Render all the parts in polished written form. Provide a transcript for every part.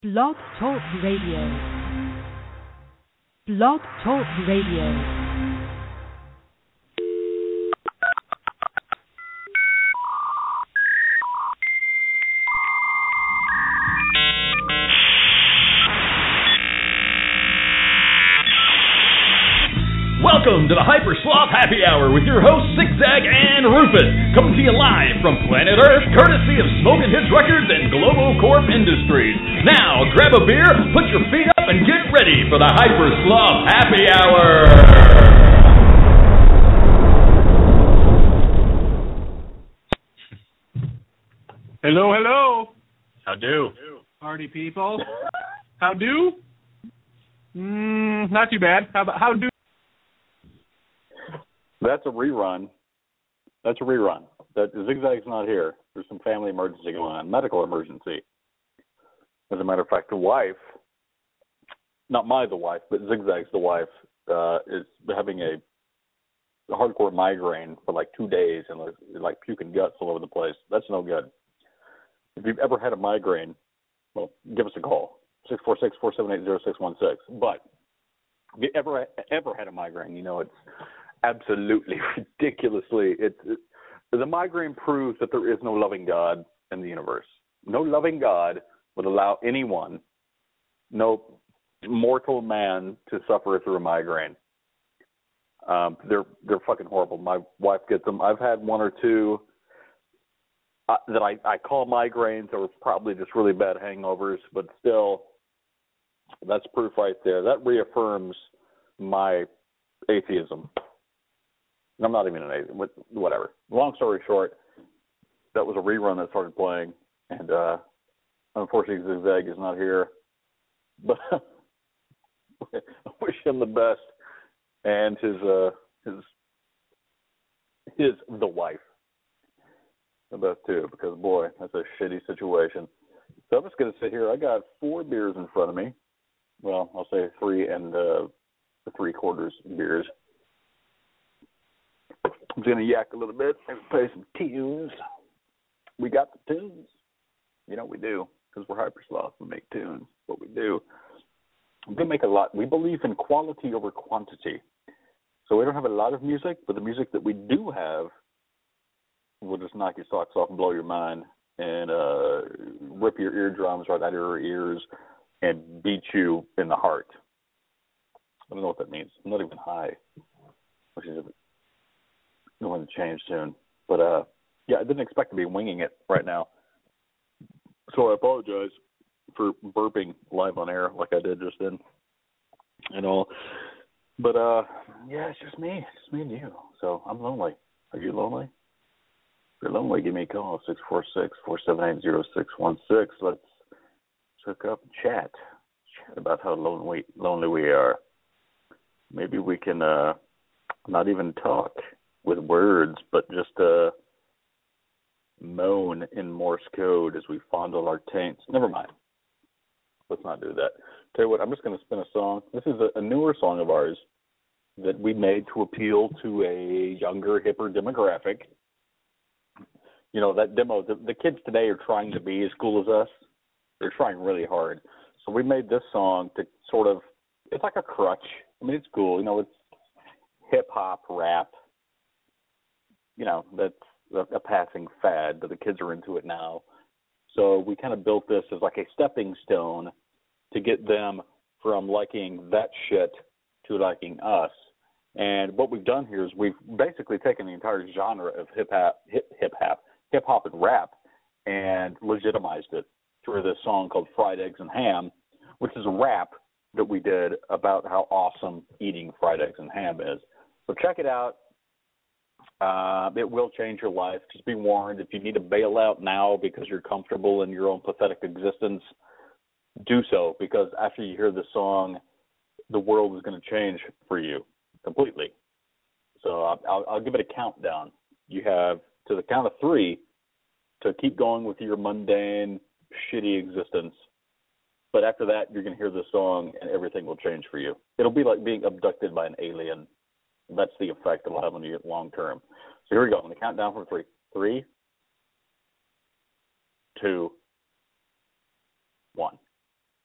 Blog Talk Radio. Blog Talk Radio. Welcome to the Hyper Sloth Happy Hour with your hosts Zigzag and Rufus, coming to you live from planet Earth, courtesy of Smoking Hits Records and Global Corp Industries. Now, grab a beer, put your feet up, and get ready for the Hyper Sloth Happy Hour. Hello, hello. How do? Party people. How do? Not too bad. How do? That's a rerun. That Zigzag's not here. There's some family emergency going on, medical emergency. As a matter of fact, the wife, not the wife, but Zigzag's the wife, is having a hardcore migraine for like 2 days and like puking guts all over the place. That's no good. If you've ever had a migraine, well, give us a call, 646-478-0616. But if you ever had a migraine, you know it's absolutely ridiculously. The migraine proves that there is no loving God in the universe. No loving God would allow anyone, no mortal man, to suffer through a migraine. They're fucking horrible. My wife gets them. I've had one or two that I call migraines. Or it's probably just really bad hangovers, but still, that's proof right there. That reaffirms my atheism. I'm not even an atheist, whatever. Long story short, that was a rerun that started playing, and unfortunately Zigzag is not here. But I wish him the best, and the wife the best too, because boy, that's a shitty situation. So I'm just gonna sit here. I got 4 beers in front of me. Well, I'll say 3 and 3/4 beers. I'm going to yak a little bit and play some tunes. We got the tunes. You know we do, because we're Hyper Sloth. We make tunes. What we do. We're going to make a lot. We believe in quality over quantity. So we don't have a lot of music, but the music that we do have will just knock your socks off and blow your mind and rip your eardrums right out of your ears and beat you in the heart. I don't know what that means. I'm not even high, which is going to change soon. But, yeah, I didn't expect to be winging it right now. So I apologize for burping live on air like I did just then and all. But, yeah, it's just me. It's just me and you. So I'm lonely. Are you lonely? If you're lonely, give me a call, 646-478-0616. Let's hook up and chat about how lonely we are. Maybe we can not even talk with words, but just moan in Morse code as we fondle our taints. Never mind. Let's not do that. Tell you what, I'm just going to spin a song. This is a newer song of ours that we made to appeal to a younger, hipper demographic. You know, that demo, the kids today are trying to be as cool as us. They're trying really hard. So we made this song to sort of, it's like a crutch. I mean, it's cool. You know, it's hip-hop, rap. You know, that's a passing fad, but the kids are into it now. So we kind of built this as like a stepping stone to get them from liking that shit to liking us. And what we've done here is we've basically taken the entire genre of hip-hop and rap and legitimized it through this song called Fried Eggs and Ham, which is a rap that we did about how awesome eating fried eggs and ham is. So check it out. It will change your life. Just be warned, if you need to bail out now because you're comfortable in your own pathetic existence, do so, because after you hear the song, the world is going to change for you completely. So I'll give it a countdown. You have to the count of 3 to keep going with your mundane, shitty existence. But after that, you're going to hear the song and everything will change for you. It'll be like being abducted by an alien. That's the effect it'll have on you long term. So here we go. I'm going to count down from 3. 3, 2, 1.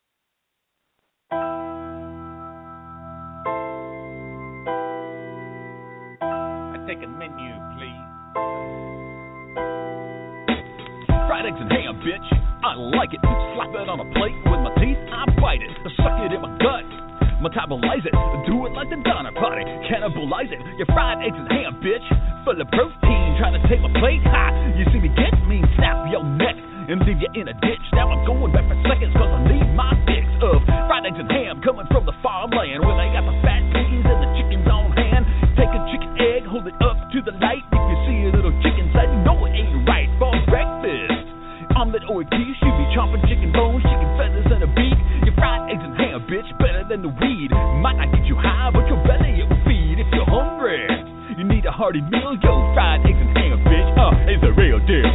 I like it. Slap it on a plate with my teeth, I bite it. Suck it in my gut, metabolize it. Do it like the Donner Party, cannibalize it. Your fried eggs and ham, bitch, full of protein. Trying to take my plate, ha, you see me get me, snap your neck and leave you in a ditch. Now I'm going back for seconds cause I need my fix of fried eggs and ham coming from the farmland where they got the fat piggies and the chickens on hand. Take a chicken egg, hold it up to the light. If you see a little chicken sight, you know it ain't right for breakfast. Omelet or a quiche, you be chomping chicken bones, chicken feathers, and a beak. Your fried eggs and ham, bitch, better than the weed. Might not get you high, but your belly it will feed. If you're hungry, you need a hearty meal. Yo, fried eggs and ham, bitch, it's the real deal.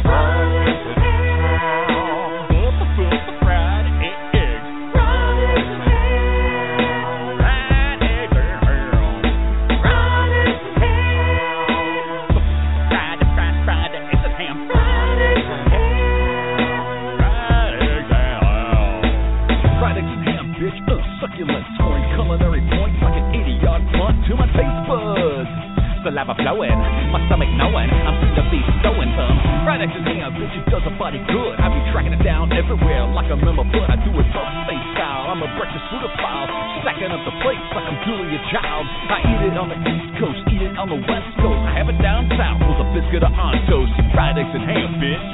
Saliva flowing, my stomach knowing I'm soon to be throwing some fried eggs and ham, bitch, it does a body good. I be tracking it down everywhere like a member, but I do it buffet style. I'm a breakfast foodophile, stacking up the plates like I'm Julia Child. I eat it on the East Coast, eat it on the West Coast. I have it down south with a biscuit or on toast. Fried eggs and ham, bitch.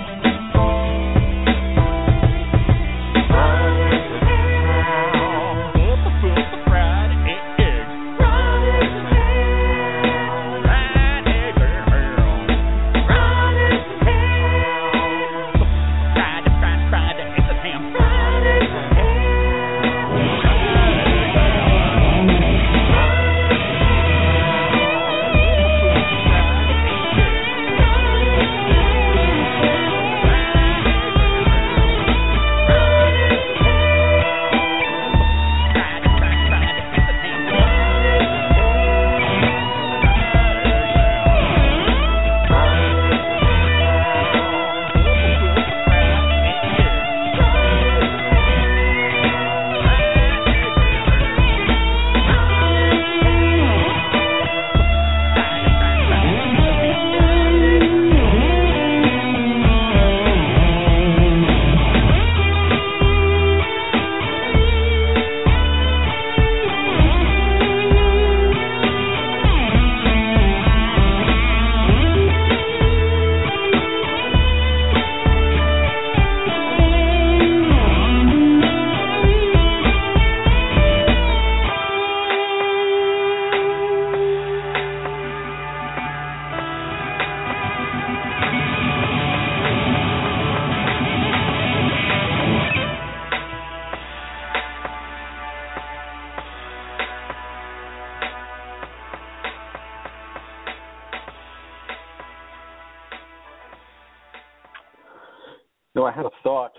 No, I had a thought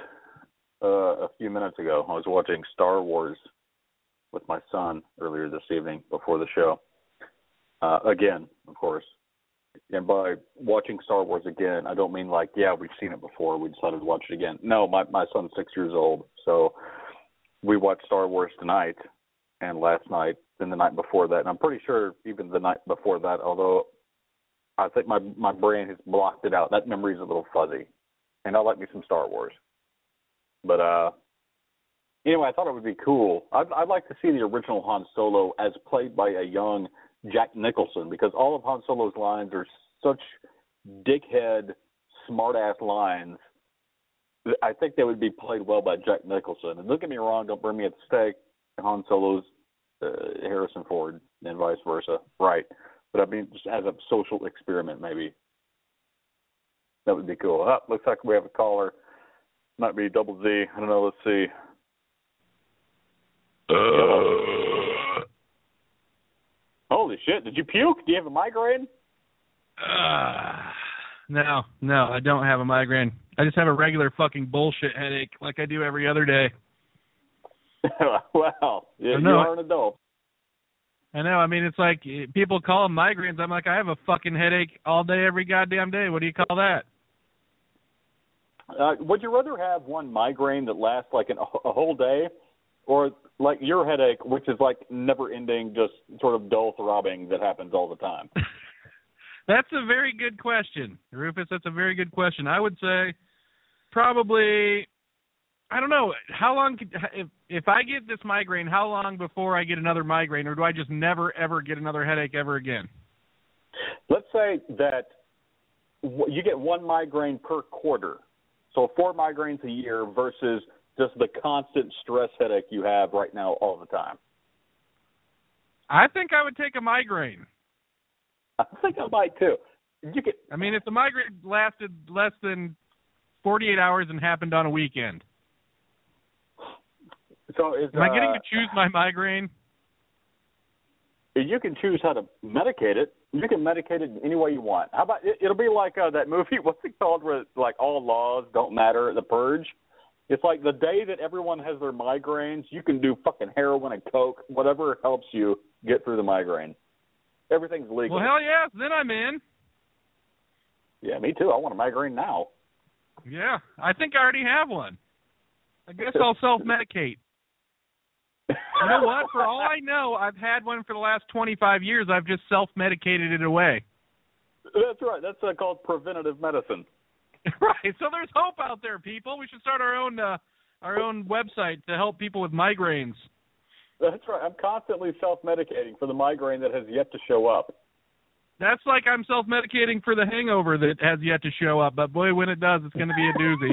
a few minutes ago. I was watching Star Wars with my son earlier this evening before the show. Again, of course. And by watching Star Wars again, I don't mean like, yeah, we've seen it before, we decided to watch it again. No, my son's 6 years old, so we watched Star Wars tonight and last night and the night before that. And I'm pretty sure even the night before that, although I think my brain has blocked it out. That memory's a little fuzzy. And I like me some Star Wars. But anyway, I thought it would be cool. I'd like to see the original Han Solo as played by a young Jack Nicholson, because all of Han Solo's lines are such dickhead, smart-ass lines. I think they would be played well by Jack Nicholson. And don't get me wrong, don't burn me at the stake. Han Solo's Harrison Ford and vice versa. Right. But I mean, just as a social experiment, maybe. That would be cool. Looks like we have a caller. Might be Double Z. I don't know. Let's see. Holy shit. Did you puke? Do you have a migraine? No, I don't have a migraine. I just have a regular fucking bullshit headache like I do every other day. Wow. Yeah, you are an adult. I know. I mean, it's like people call them migraines. I'm like, I have a fucking headache all day, every goddamn day. What do you call that? Would you rather have one migraine that lasts like a whole day, or like your headache, which is like never-ending, just sort of dull throbbing that happens all the time? That's a very good question, Rufus. That's a very good question. I would say probably I don't know. How long, if I get this migraine, how long before I get another migraine, or do I just never, ever get another headache ever again? Let's say that you get one migraine per quarter. So 4 migraines a year versus just the constant stress headache you have right now all the time. I think I would take a migraine. I think I might too. I mean, if the migraine lasted less than 48 hours and happened on a weekend. So am I getting to choose my migraine? You can choose how to medicate it. You can medicate it any way you want. How about it'll be like that movie, what's it called, where like all laws don't matter, The Purge? It's like the day that everyone has their migraines, you can do fucking heroin and coke, whatever helps you get through the migraine. Everything's legal. Well, hell yes, then I'm in. Yeah, me too. I want a migraine now. Yeah, I think I already have one. I guess I'll self-medicate. You know what? For all I know, I've had one for the last 25 years. I've just self-medicated it away. That's right. That's called preventative medicine. Right. So there's hope out there, people. We should start our own website to help people with migraines. That's right. I'm constantly self-medicating for the migraine that has yet to show up. That's like I'm self-medicating for the hangover that has yet to show up. But, boy, when it does, it's going to be a doozy.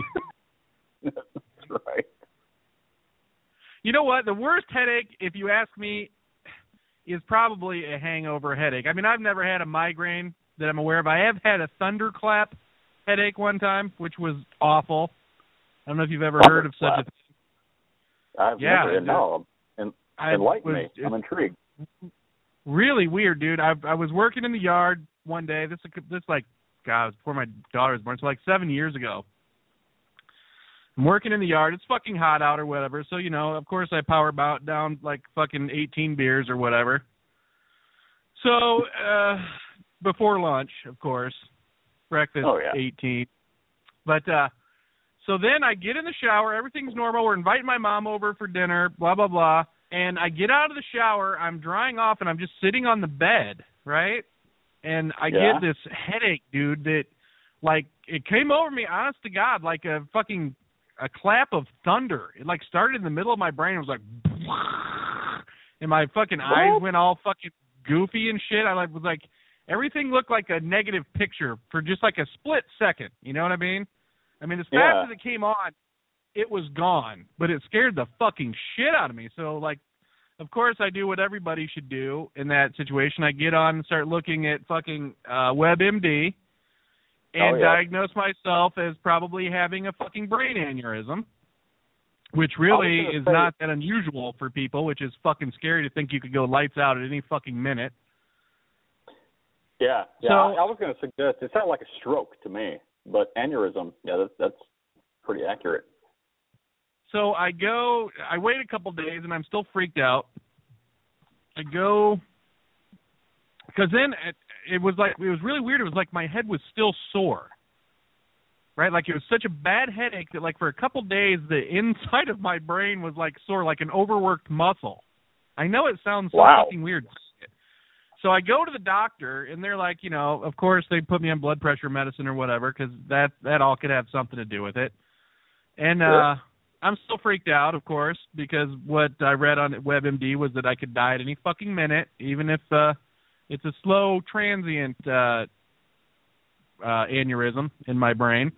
That's right. You know what? The worst headache, if you ask me, is probably a hangover headache. I mean, I've never had a migraine that I'm aware of. I have had a thunderclap headache one time, which was awful. I don't know if you've ever heard of such a thing. I've never. No. Enlighten me. I'm intrigued. Really weird, dude. I was working in the yard one day. This like, God, it was before my daughter was born. So like 7 years ago. I'm working in the yard. It's fucking hot out or whatever. So, you know, of course I power down like fucking 18 beers or whatever. So, before lunch, of course. Breakfast, 18. But, so then I get in the shower. Everything's normal. We're inviting my mom over for dinner, blah, blah, blah. And I get out of the shower. I'm drying off, and I'm just sitting on the bed, right? And I get this headache, dude, that, like, it came over me, honest to God, like a clap of thunder. It, like, started in the middle of my brain. It was like, and my fucking eyes went all fucking goofy and shit. I was like, everything looked like a negative picture for just like a split second. You know what I mean? I mean, as fast as it came on, it was gone. But it scared the fucking shit out of me. So, like, of course I do what everybody should do in that situation. I get on and start looking at fucking WebMD and diagnose myself as probably having a fucking brain aneurysm, which really is not that unusual for people, which is fucking scary to think you could go lights out at any fucking minute. Yeah. So, I was going to suggest, it sounded like a stroke to me, but aneurysm, that's pretty accurate. So I wait a couple days, and I'm still freaked out. I go, because then it was really weird. It was like my head was still sore, right? Like it was such a bad headache that like for a couple days, the inside of my brain was like sore, like an overworked muscle. I know it sounds so fucking weird. So I go to the doctor, and they're like, you know, of course they put me on blood pressure medicine or whatever, because that all could have something to do with it. And I'm still freaked out, of course, because what I read on WebMD was that I could die at any fucking minute, even if it's a slow, transient aneurysm in my brain.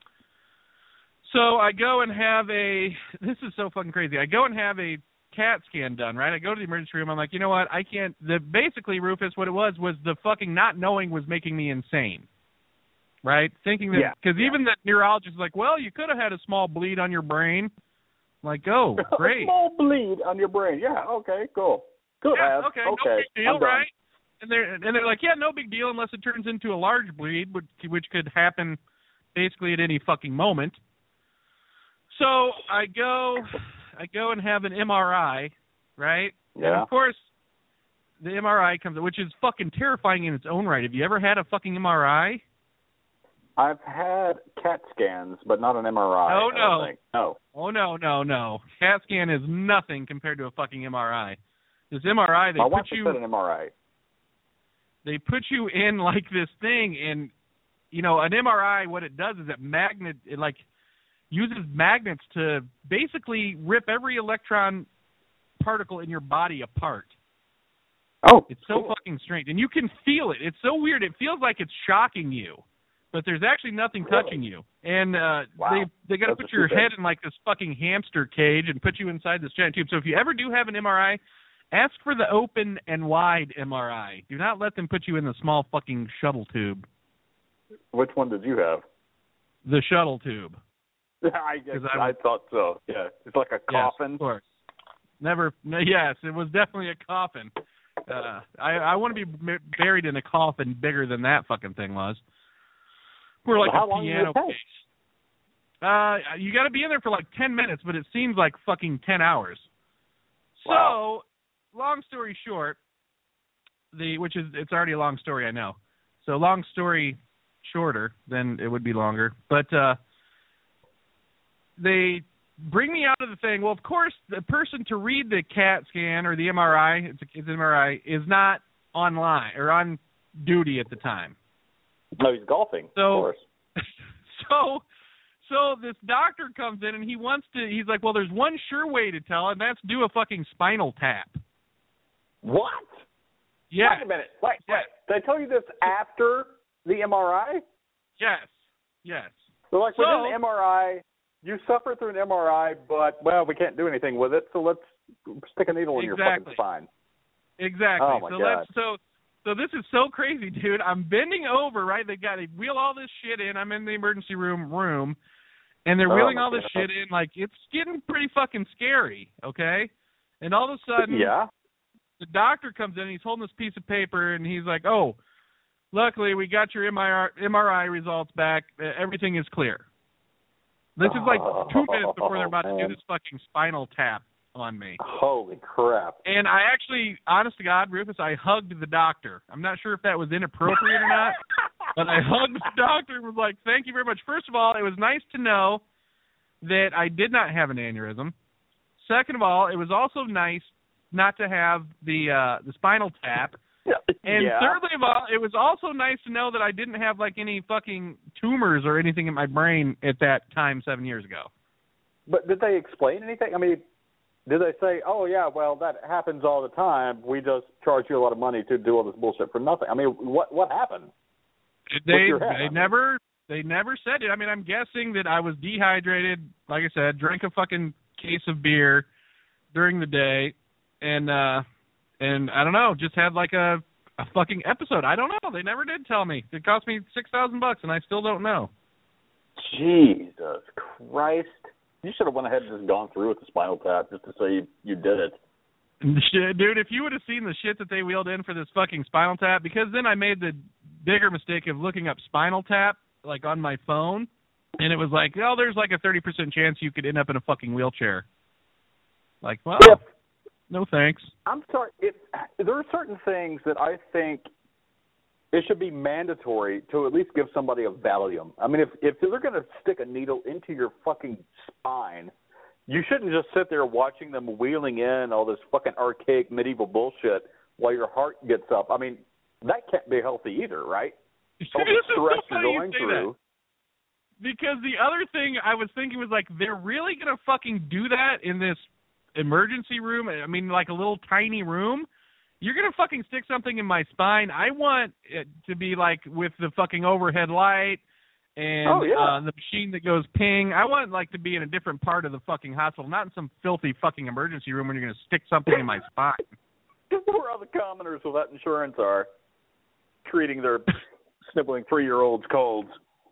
So I go and have this is so fucking crazy. I go and have a CAT scan done, right? I go to the emergency room. I'm like, you know what? I can't. Basically, Rufus, what it was the fucking not knowing was making me insane, right? Thinking that, because even the neurologist is like, well, you could have had a small bleed on your brain. I'm like, oh, great. A small bleed on your brain. Yeah, okay, cool. Could have. Okay, no big deal, right? And they're like, yeah, no big deal unless it turns into a large bleed, which could happen basically at any fucking moment. So I go and have an MRI, right? Yeah. And of course, the MRI comes, which is fucking terrifying in its own right. Have you ever had a fucking MRI? I've had CAT scans, but not an MRI. Oh, no. No. Oh, no. CAT scan is nothing compared to a fucking MRI. This MRI, My wife said an MRI. They put you in like this thing, and, you know, an MRI, what it does is uses magnets to basically rip every electron particle in your body apart. Oh, it's so fucking strange, and you can feel it. It's so weird. It feels like it's shocking you, but there's actually nothing touching you. And wow. they got to put your head in like this fucking hamster cage and put you inside this giant tube. So if you ever do have an MRI, ask for the open and wide MRI. Do not let them put you in the small fucking shuttle tube. Which one did you have? The shuttle tube. I thought so. Yeah, it's like a coffin. Yes, of course. Yes, it was definitely a coffin. I want to be buried in a coffin bigger than that fucking thing was. We're like a piano case. You got to be in there for like 10 minutes, but it seems like fucking 10 hours. Wow. So, long story short, it's already a long story, I know. So, long story shorter, then it would be longer. But they bring me out of the thing. Well, of course, the person to read the CAT scan or the MRI, it's an MRI, is not online or on duty at the time. No, he's golfing, of course. So this doctor comes in and he's like, well, there's one sure way to tell, and that's do a fucking spinal tap. What? Yeah. Wait a minute. Wait. Did I tell you this after the MRI? Yes. So, like, within the MRI, you suffer through an MRI, but, well, we can't do anything with it, so let's stick a needle in your fucking spine. Exactly. Oh, my God. So this is so crazy, dude. I'm bending over, right? They wheel all this shit in. I'm in the emergency room, and they're wheeling all this shit in. Like, it's getting pretty fucking scary, okay? And all of a sudden, the doctor comes in, and he's holding this piece of paper, and he's like, oh, luckily we got your MRI results back. Everything is clear. This is like 2 minutes before they're about to do this fucking spinal tap on me. Holy crap. And I actually, honest to God, Rufus, I hugged the doctor. I'm not sure if that was inappropriate or not, but I hugged the doctor and was like, thank you very much. First of all, it was nice to know that I did not have an aneurysm. Second of all, it was also nice not to have the spinal tap. And thirdly of all, it was also nice to know that I didn't have like any fucking tumors or anything in my brain at that time 7 years ago. But did they explain anything? I mean, did they say, oh, yeah, well, that happens all the time. We just charge you a lot of money to do all this bullshit for nothing? I mean, what happened? They never said it. I mean, I'm guessing that I was dehydrated, like I said, drank a fucking case of beer during the day, and I don't know, just had like a fucking episode. I don't know. They never did tell me. It cost me $6,000, and I still don't know. Jesus Christ. You should have went ahead and just gone through with the spinal tap just to say you did it. Dude, if you would have seen the shit that they wheeled in for this fucking spinal tap, because then I made the bigger mistake of looking up spinal tap, like on my phone, and it was like, oh, there's like a 30% chance you could end up in a fucking wheelchair. Like, well, no thanks. I'm sorry. There are certain things that I think it should be mandatory to at least give somebody a Valium. I mean, if they're going to stick a needle into your fucking spine, you shouldn't just sit there watching them wheeling in all this fucking archaic medieval bullshit while your heart gets up. I mean, that can't be healthy either, right? All the stress you're going through. Because the other thing I was thinking was, like, they're really going to fucking do that in this emergency room? I mean, like a little tiny room? You're going to fucking stick something in my spine. I want it to be like with the fucking overhead light and the machine that goes ping. I want like to be in a different part of the fucking hospital, not in some filthy fucking emergency room when you're going to stick something in my spine. Where all the commoners without insurance are treating their sniveling 3-year-olds' colds.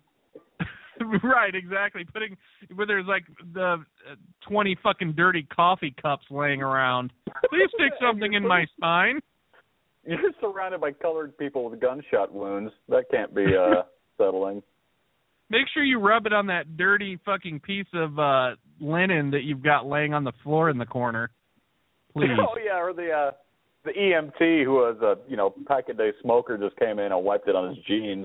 Right, exactly. Where there's like the 20 fucking dirty coffee cups laying around. Please stick something in my spine. You're surrounded by colored people with gunshot wounds. That can't be settling. Make sure you rub it on that dirty fucking piece of linen that you've got laying on the floor in the corner. Please. Oh yeah, or the EMT who was a pack-a-day smoker just came in and wiped it on his jeans.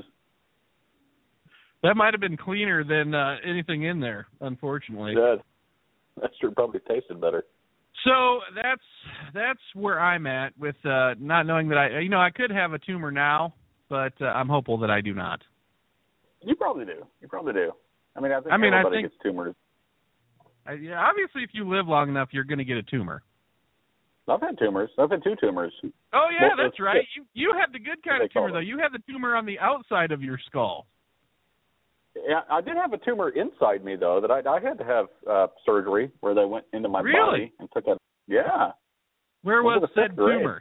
That might have been cleaner than anything in there, unfortunately. Yeah, that's true. Probably tasted better. So that's where I'm at with not knowing that I could have a tumor now, but I'm hopeful that I do not. You probably do. I mean, I think everybody gets tumors Yeah, obviously, if you live long enough, you're going to get a tumor. I've had tumors. I've had 2 tumors. Oh, yeah, Well, that's right. You had the good kind of tumor, though. You had the tumor on the outside of your skull. Yeah, I did have a tumor inside me, though, that I had to have surgery where they went into my body and took a – yeah. Where was said tumor?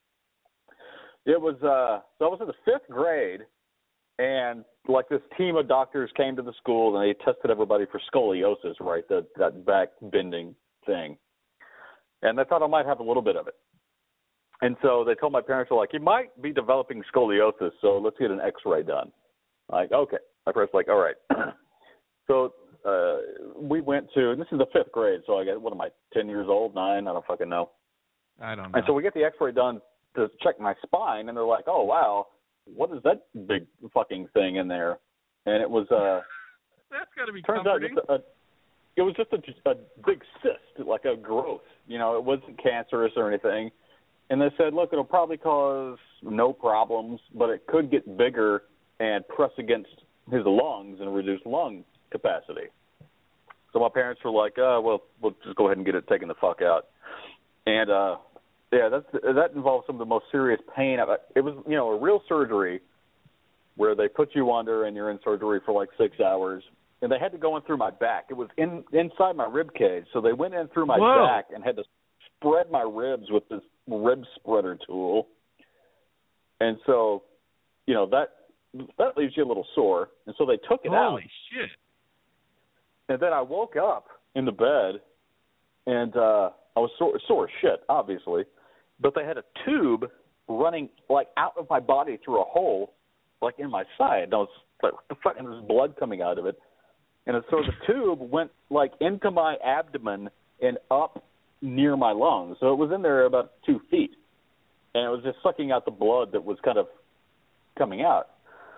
It was so I was in the 5th grade, and like this team of doctors came to the school and they tested everybody for scoliosis, right? That back bending thing. And they thought I might have a little bit of it. And so they told my parents, like, you might be developing scoliosis, so let's get an X-ray done. Like, okay. My parents were like, all right. So we went to, and this is the 5th grade, so I guess, what am I, 10 years old, 9? I don't fucking know. I don't know. And so we get the X-ray done to check my spine, and they're like, oh, wow, what is that big fucking thing in there? And it was that's got to be turns comforting. out it was just a big cyst, like a growth. You know, it wasn't cancerous or anything. And they said, look, it'll probably cause no problems, but it could get bigger and press against his lungs and reduce lung capacity. So my parents were like, well, we'll just go ahead and get it taken the fuck out. And, yeah, that involves some of the most serious pain. It was, you know, a real surgery where they put you under and you're in surgery for like 6 hours. And they had to go in through my back. It was inside my rib cage. So they went in through my back and had to spread my ribs with this rib spreader tool. And so, you know, that leaves you a little sore. And so they took it out. Holy shit. And then I woke up in the bed, and I was sore as shit, obviously. But they had a tube running, like, out of my body through a hole, like, in my side. And I was like, what the fuck? And there's blood coming out of it. And so the tube went, like, into my abdomen and up near my lungs. So it was in there about 2 feet. And it was just sucking out the blood that was kind of coming out.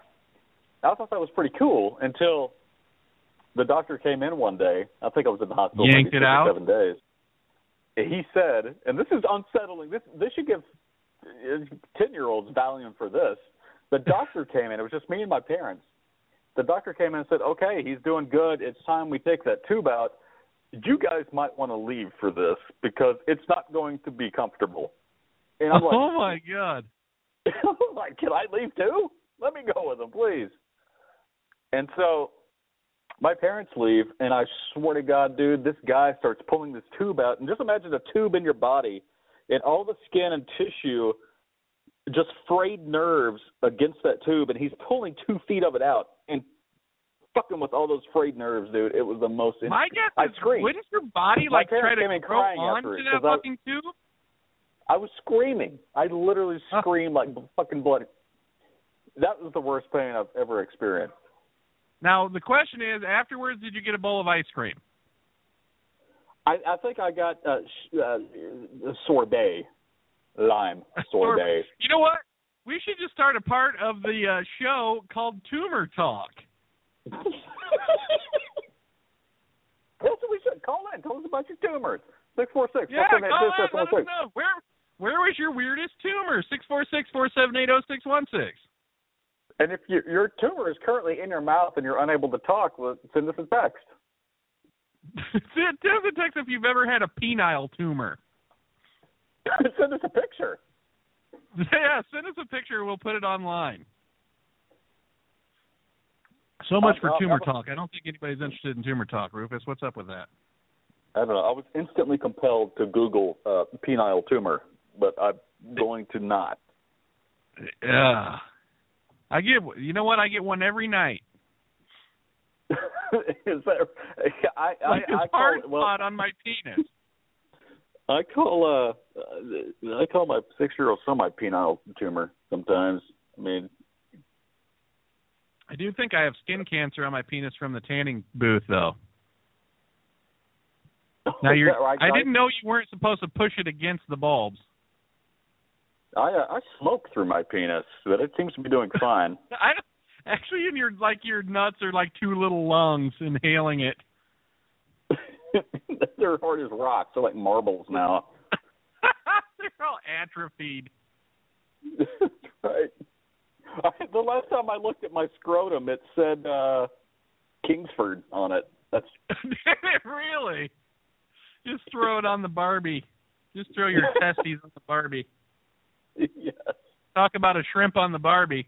I thought that was pretty cool until the doctor came in one day. I think I was in the hospital for 6 or 7 days. He said, and this is unsettling. This should give 10-year-olds Valium for this. The doctor came in. It was just me and my parents. The doctor came in and said, okay, he's doing good. It's time we take that tube out. You guys might want to leave for this because it's not going to be comfortable. And I'm like, oh, my God. I'm like, can I leave too? Let me go with him, please. And so my parents leave, and I swear to God, dude, this guy starts pulling this tube out. And just imagine a tube in your body, and all the skin and tissue, just frayed nerves against that tube, and he's pulling 2 feet of it out and fucking with all those frayed nerves, dude. It was the most. My guess is, wouldn't your body like try to grow onto that fucking tube? I was screaming. I literally screamed like fucking bloody. That was the worst pain I've ever experienced. Now the question is, afterwards, did you get a bowl of ice cream? I think I got sorbet. Lime sorbet. You know what? We should just start a part of the show called Tumor Talk. That's what we should. Call in. Tell us about your tumors. 646. Yeah, call in. Let us know. Where was your weirdest tumor? 646-478-0616. And if your tumor is currently in your mouth and you're unable to talk, well, send us a text. Send us a text if you've ever had a penile tumor. Send us a picture. Yeah, send us a picture. We'll put it online. So much for tumor talk. I don't think anybody's interested in tumor talk, Rufus. What's up with that? I don't know. I was instantly compelled to Google penile tumor, but I'm going to not. Yeah. You know what? I get one every night. Is that, I hard spot on my penis. I call my 6-year-old son my penile tumor sometimes. I mean, I do think I have skin cancer on my penis from the tanning booth, though. Now I didn't know you weren't supposed to push it against the bulbs. I smoke through my penis, but it seems to be doing fine. Actually, your nuts are like 2 little lungs inhaling it. They're hard as rocks. They're like marbles now. They're all atrophied. Right. The last time I looked at my scrotum, it said Kingsford on it. That's Really? Just throw it on the Barbie. Just throw your testes on the Barbie. yes. Talk about a shrimp on the Barbie.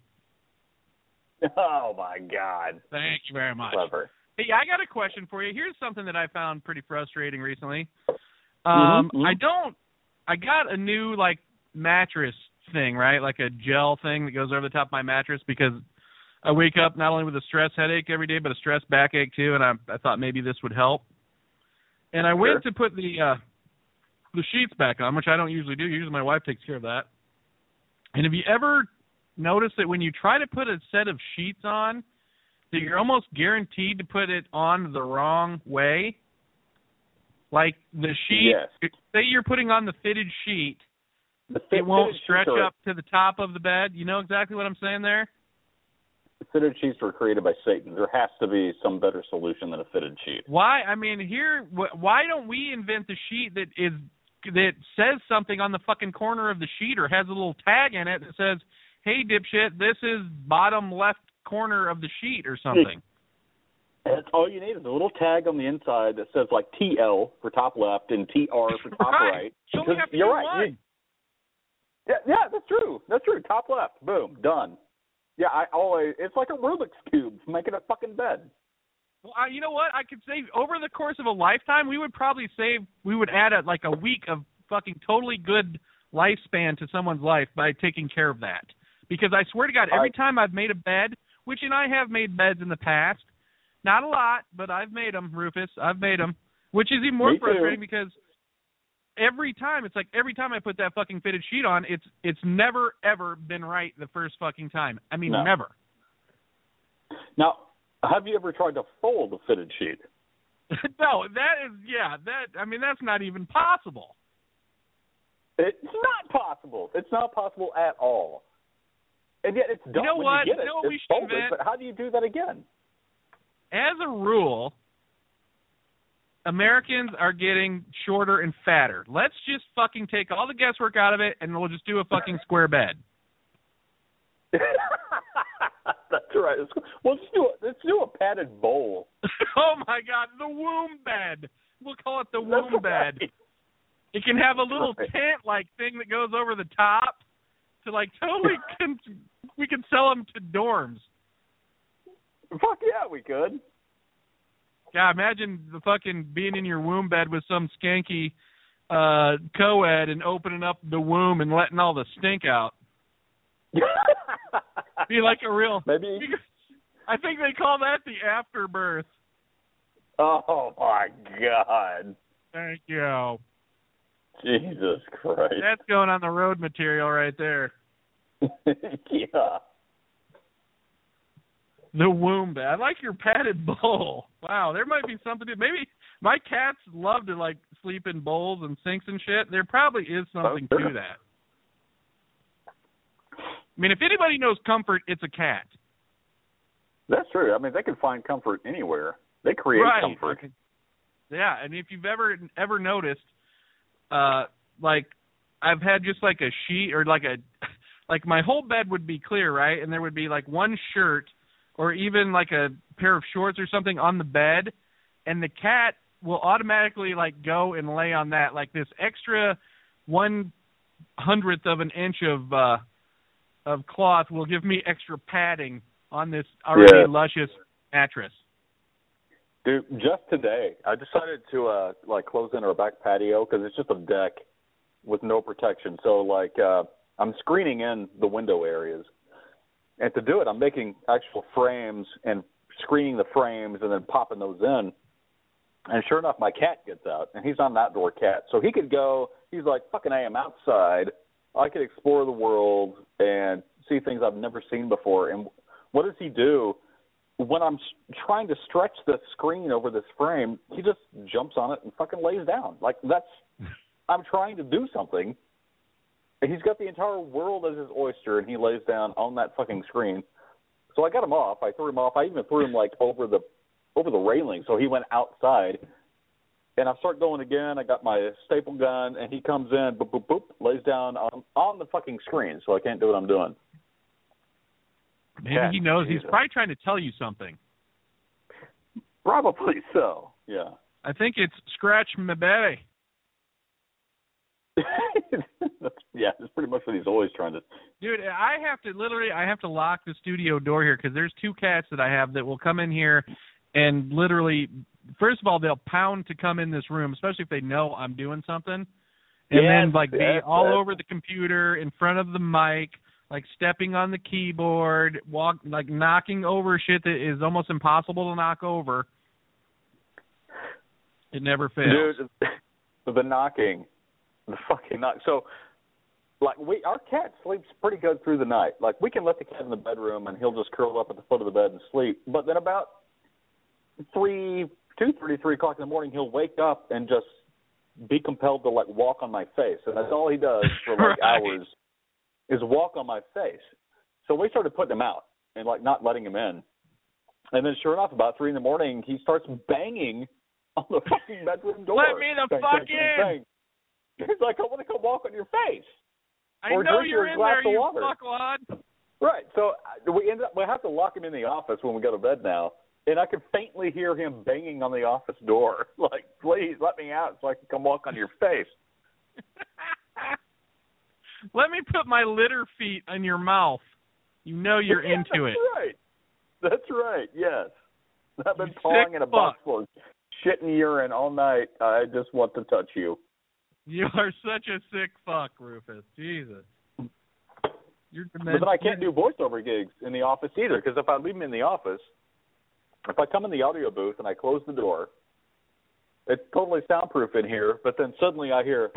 Oh my God. Thank you very much. Clever. Hey, I got a question for you. Here's something that I found pretty frustrating recently. Mhm. I got a new like mattress thing, right? Like a gel thing that goes over the top of my mattress because I wake up not only with a stress headache every day, but a stress backache too, and I thought maybe this would help. And I went to put the sheets back on, which I don't usually do. Usually my wife takes care of that. And have you ever noticed that when you try to put a set of sheets on, that you're almost guaranteed to put it on the wrong way? Like the sheet, say you're putting on the fitted sheet, it won't stretch up to the top of the bed. You know exactly what I'm saying there? Fitted sheets were created by Satan. There has to be some better solution than a fitted sheet. Why? I mean, why don't we invent the sheet that says something on the fucking corner of the sheet or has a little tag in it that says, "Hey, dipshit, this is bottom left corner of the sheet" or something? That's all you need is a little tag on the inside that says like TL for top left and TR for top right. You're right. Yeah, that's true. That's true. Top left, boom, done. Yeah, it's like a Rubik's Cube making a fucking bed. Well, you know what? I could say over the course of a lifetime, we would add a week of fucking totally good lifespan to someone's life by taking care of that. Because I swear to God, every time I've made a bed, and I have made beds in the past, not a lot, but I've made them, Rufus. I've made them, which is even more frustrating because every time I put that fucking fitted sheet on, it's never ever been right the first fucking time. I mean, never. Now, have you ever tried to fold a fitted sheet? No, that's not even possible. It's not possible. It's not possible at all. And yet it's done when you get it. It's folded, but how do you do that again? As a rule, Americans are getting shorter and fatter. Let's just fucking take all the guesswork out of it, and we'll just do a fucking square bed. That's right. Let's do a padded bowl. Oh my God, the womb bed. We'll call it the womb bed. It can have a little tent-like thing that goes over the top to totally. We can sell them to dorms. Fuck yeah, we could. Yeah, imagine the fucking being in your womb bed with some skanky co-ed and opening up the womb and letting all the stink out. Be like a real. Maybe. I think they call that the afterbirth. Oh my God. Thank you. Jesus Christ. That's going on the road material right there. Yeah. The womb bed. I like your padded bowl. Wow, there might be something to maybe my cats love to sleep in bowls and sinks and shit. There probably is something to that. I mean, if anybody knows comfort, it's a cat. That's true. I mean, they can find comfort anywhere. They create comfort. Yeah, and if you've ever noticed, I've had just a sheet or my whole bed would be clear, right? And there would be one shirt or even a pair of shorts or something on the bed, and the cat will automatically go and lay on that, this extra 1/100th of an inch of cloth will give me extra padding on this already luscious mattress. Dude, just today, I decided to close in our back patio because it's just a deck with no protection. So I'm screening in the window areas, and to do it, I'm making actual frames and screening the frames and then popping those in. And sure enough, my cat gets out, and he's not an outdoor cat, so he could go. He's like, "Fucking I am outside. I could explore the world and see things I've never seen before." And what does he do? When I'm trying to stretch the screen over this frame, he just jumps on it and fucking lays down. I'm trying to do something, and he's got the entire world as his oyster, and he lays down on that fucking screen. So I got him off. I threw him off. I even threw him over the railing, so he went outside. And I start going again. I got my staple gun, and he comes in, boop, boop, boop, lays down on the fucking screen, so I can't do what I'm doing. Maybe he knows. Jesus. He's probably trying to tell you something. Probably so. Yeah. I think it's Scratch My Belly. Yeah, that's pretty much what he's always trying to. Dude, I have to lock the studio door here because there's 2 cats that I have that will come in here and literally, first of all, they'll pound to come in this room, especially if they know I'm doing something, and then like be all over the computer, in front of the mic, like stepping on the keyboard, like knocking over shit that is almost impossible to knock over. It never fails. Dude, the knocking. The fucking knock. So, like, our cat sleeps pretty good through the night. Like, we can let the cat in the bedroom and he'll just curl up at the foot of the bed and sleep. But then about 3 o'clock in the morning, he'll wake up and just be compelled to, like, walk on my face. And that's all he does for, like, hours is walk on my face. So we started putting him out and, like, not letting him in. And then sure enough, about 3 in the morning, he starts banging on the fucking bedroom door. Let me the fuck in! He's like, I want to come walk on your face. I know you're in there, you fuckwad. Right. So we have to lock him in the office when we go to bed now, and I can faintly hear him banging on the office door. Like, please let me out so I can come walk on your face. Let me put my litter feet on your mouth. You know you're into it. Right. That's right. Yes. I've been pawing in a box full of shit and urine all night. I just want to touch you. You are such a sick fuck, Rufus. Jesus. You're but then I can't do voiceover gigs in the office either, because if I leave them in the office, if I come in the audio booth and I close the door, it's totally soundproof in here, but then suddenly I hear,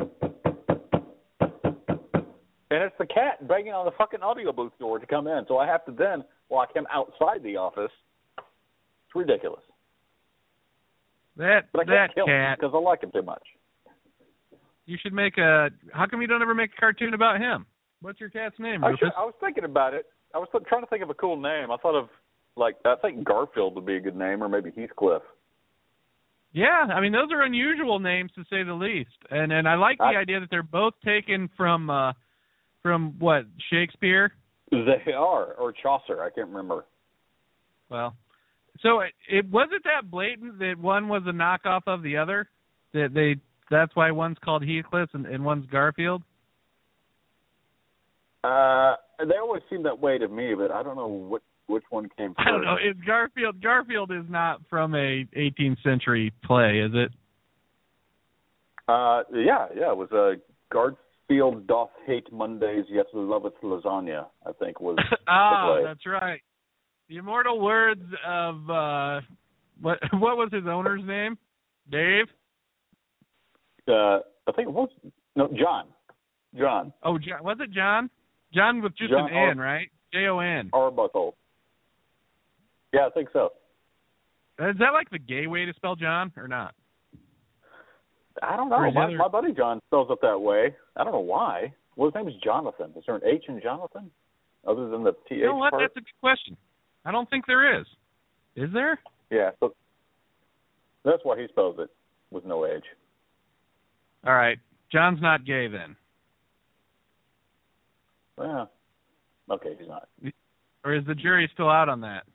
and it's the cat banging on the fucking audio booth door to come in, so I have to then lock him outside the office. It's ridiculous. But I can't kill him because I like him too much. You should make how come you don't ever make a cartoon about him? What's your cat's name, Rufus? I was thinking about it. I was trying to think of a cool name. I thought of, like, I think Garfield would be a good name, or maybe Heathcliff. Yeah, I mean, those are unusual names to say the least. And I like the idea that they're both taken from what, Shakespeare? They are, or Chaucer, I can't remember. Well, so it wasn't that blatant that one was a knockoff of the other? That's why one's called Heathcliff and one's Garfield? They always seem that way to me, but I don't know which one came first. I don't know. It's Garfield. Garfield is not from a 18th century play, is it? Yeah. It was Garfield doth hate Mondays, yet loveth lasagna, I think was the play. That's right. The immortal words of, what was his owner's name? Dave? I think it was John. John. Oh, John. Was it John? John with just an N, right? Jon. Arbuckle. Yeah, I think so. Is that like the gay way to spell John or not? I don't know. My buddy John spells it that way. I don't know why. Well, his name is Jonathan. Is there an H in Jonathan other than the TH? You know what? part? That's a good question. I don't think there is. Is there? Yeah. So that's why he spells it with no H. All right. John's not gay then. Well, okay, he's not. Or is the jury still out on that?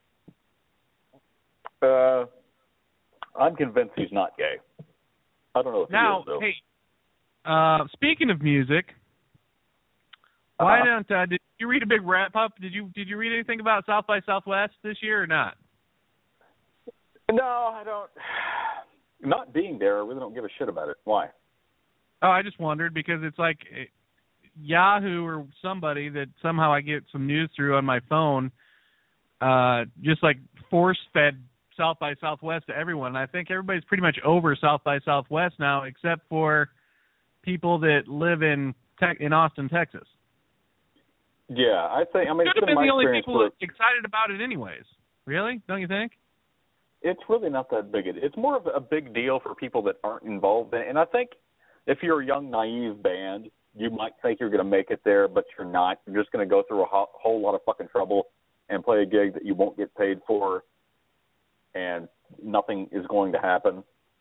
I'm convinced he's not gay. I don't know if he is, though. Hey, speaking of music, why don't did you read a big wrap-up? Did you read anything about South by Southwest this year or not? No, I don't. Not being there, I really don't give a shit about it. Why? Oh, I just wondered because it's like Yahoo or somebody that somehow I get some news through on my phone, just like force-fed South by Southwest to everyone. And I think everybody's pretty much over South by Southwest now, except people that live in Austin, Texas. Yeah, I think. I mean, should have been the only people excited about it, anyways. Really? Don't you think? It's really not that big. It's more of a big deal for people that aren't involved in it. And I think if you're a young, naive band, you might think you're going to make it there, but you're not. You're just going to go through a whole lot of fucking trouble and play a gig that you won't get paid for, and nothing is going to happen.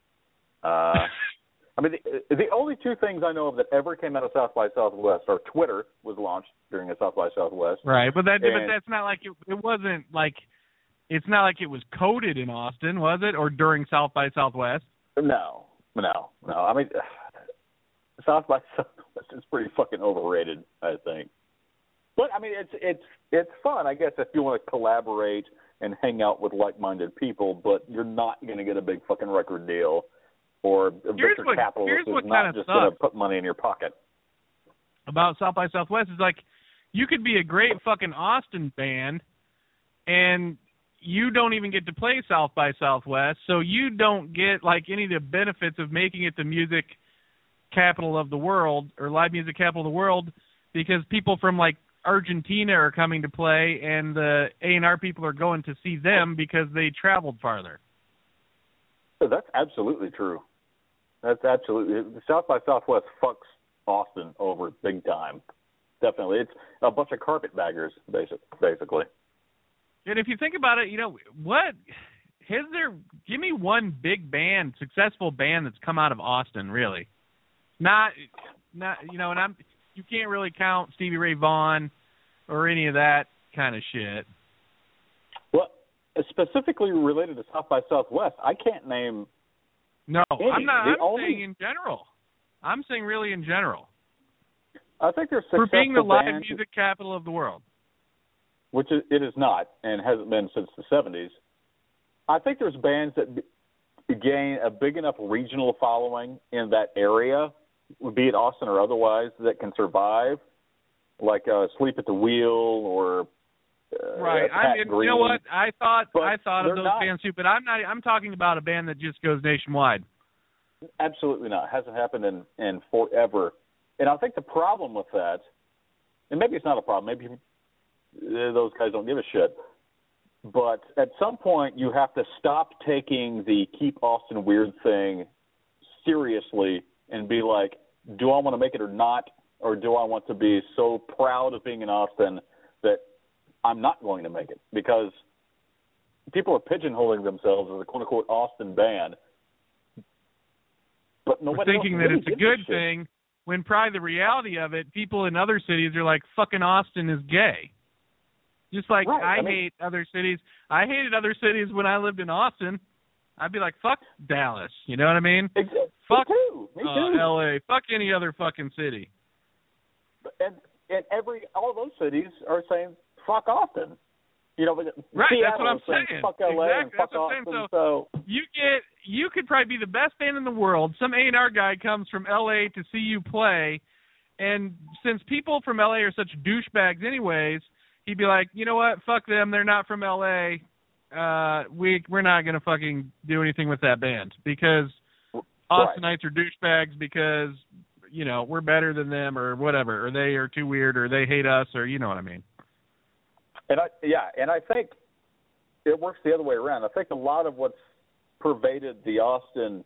I mean, the only two things I know of that ever came out of South by Southwest are Twitter was launched during a South by Southwest. Right, but that's not like it wasn't like it's not like it was coded in Austin, was it? Or during South by Southwest? No. I mean, South by Southwest is pretty fucking overrated, I think. But I mean, it's fun, I guess, if you want to collaborate and hang out with like-minded people. But you're not going to get a big fucking record deal, or venture capitalist is not just going to put money in your pocket. About South by Southwest is like, you could be a great fucking Austin band, and you don't even get to play South by Southwest, so you don't get like any of the benefits of making it the music capital of the world or live music capital of the world, because people from like Argentina are coming to play, and the A&R people are going to see them because they traveled farther. So that's absolutely true. That's absolutely South by Southwest fucks Austin over big time. Definitely, it's a bunch of carpetbaggers, basically. And if you think about it, you know what? Give me one big band, successful band that's come out of Austin, really. Not you know, and you can't really count Stevie Ray Vaughan or any of that kind of shit. Well, specifically related to South by Southwest, I can't name. No, any. I'm not. I'm saying in general. I'm saying really in general. I think there's successful for being the live bands, music capital of the world, which it is not and hasn't been since the 70s. I think there's bands that gain a big enough regional following in that area, be it Austin or otherwise, that can survive, like Sleep at the Wheel or right. Pat Green. You know what? I thought of those not. bands too, but I'm not. I'm talking about a band that just goes nationwide. Absolutely not. It hasn't happened in forever. And I think the problem with that, and maybe it's not a problem, maybe those guys don't give a shit, but at some point you have to stop taking the Keep Austin Weird thing seriously and be like, do I want to make it or not, or do I want to be so proud of being in Austin that I'm not going to make it? Because people are pigeonholing themselves as a quote-unquote Austin band. But nobody We're thinking else really that it's a good thing, when probably the reality of it, people in other cities are like, fucking Austin is gay. Just like right. I hate other cities. I hated other cities when I lived in Austin. I'd be like, fuck Dallas. You know what I mean? Exactly. Fuck Me too. L.A. Fuck any other fucking city. And all those cities are saying, fuck Austin. You know, right, Seattle that's what I'm saying. saying. Fuck LA exactly. and fuck that's what I'm Austin. saying. So you could probably be the best band in the world. Some A&R guy comes from LA to see you play, and since people from LA are such douchebags anyways, he'd be like, you know what? Fuck them. They're not from LA. We're not gonna fucking do anything with that band because Austinites are douchebags because you know we're better than them or whatever, or they are too weird, or they hate us, or you know what I mean. And I think it works the other way around. I think a lot of what's pervaded the Austin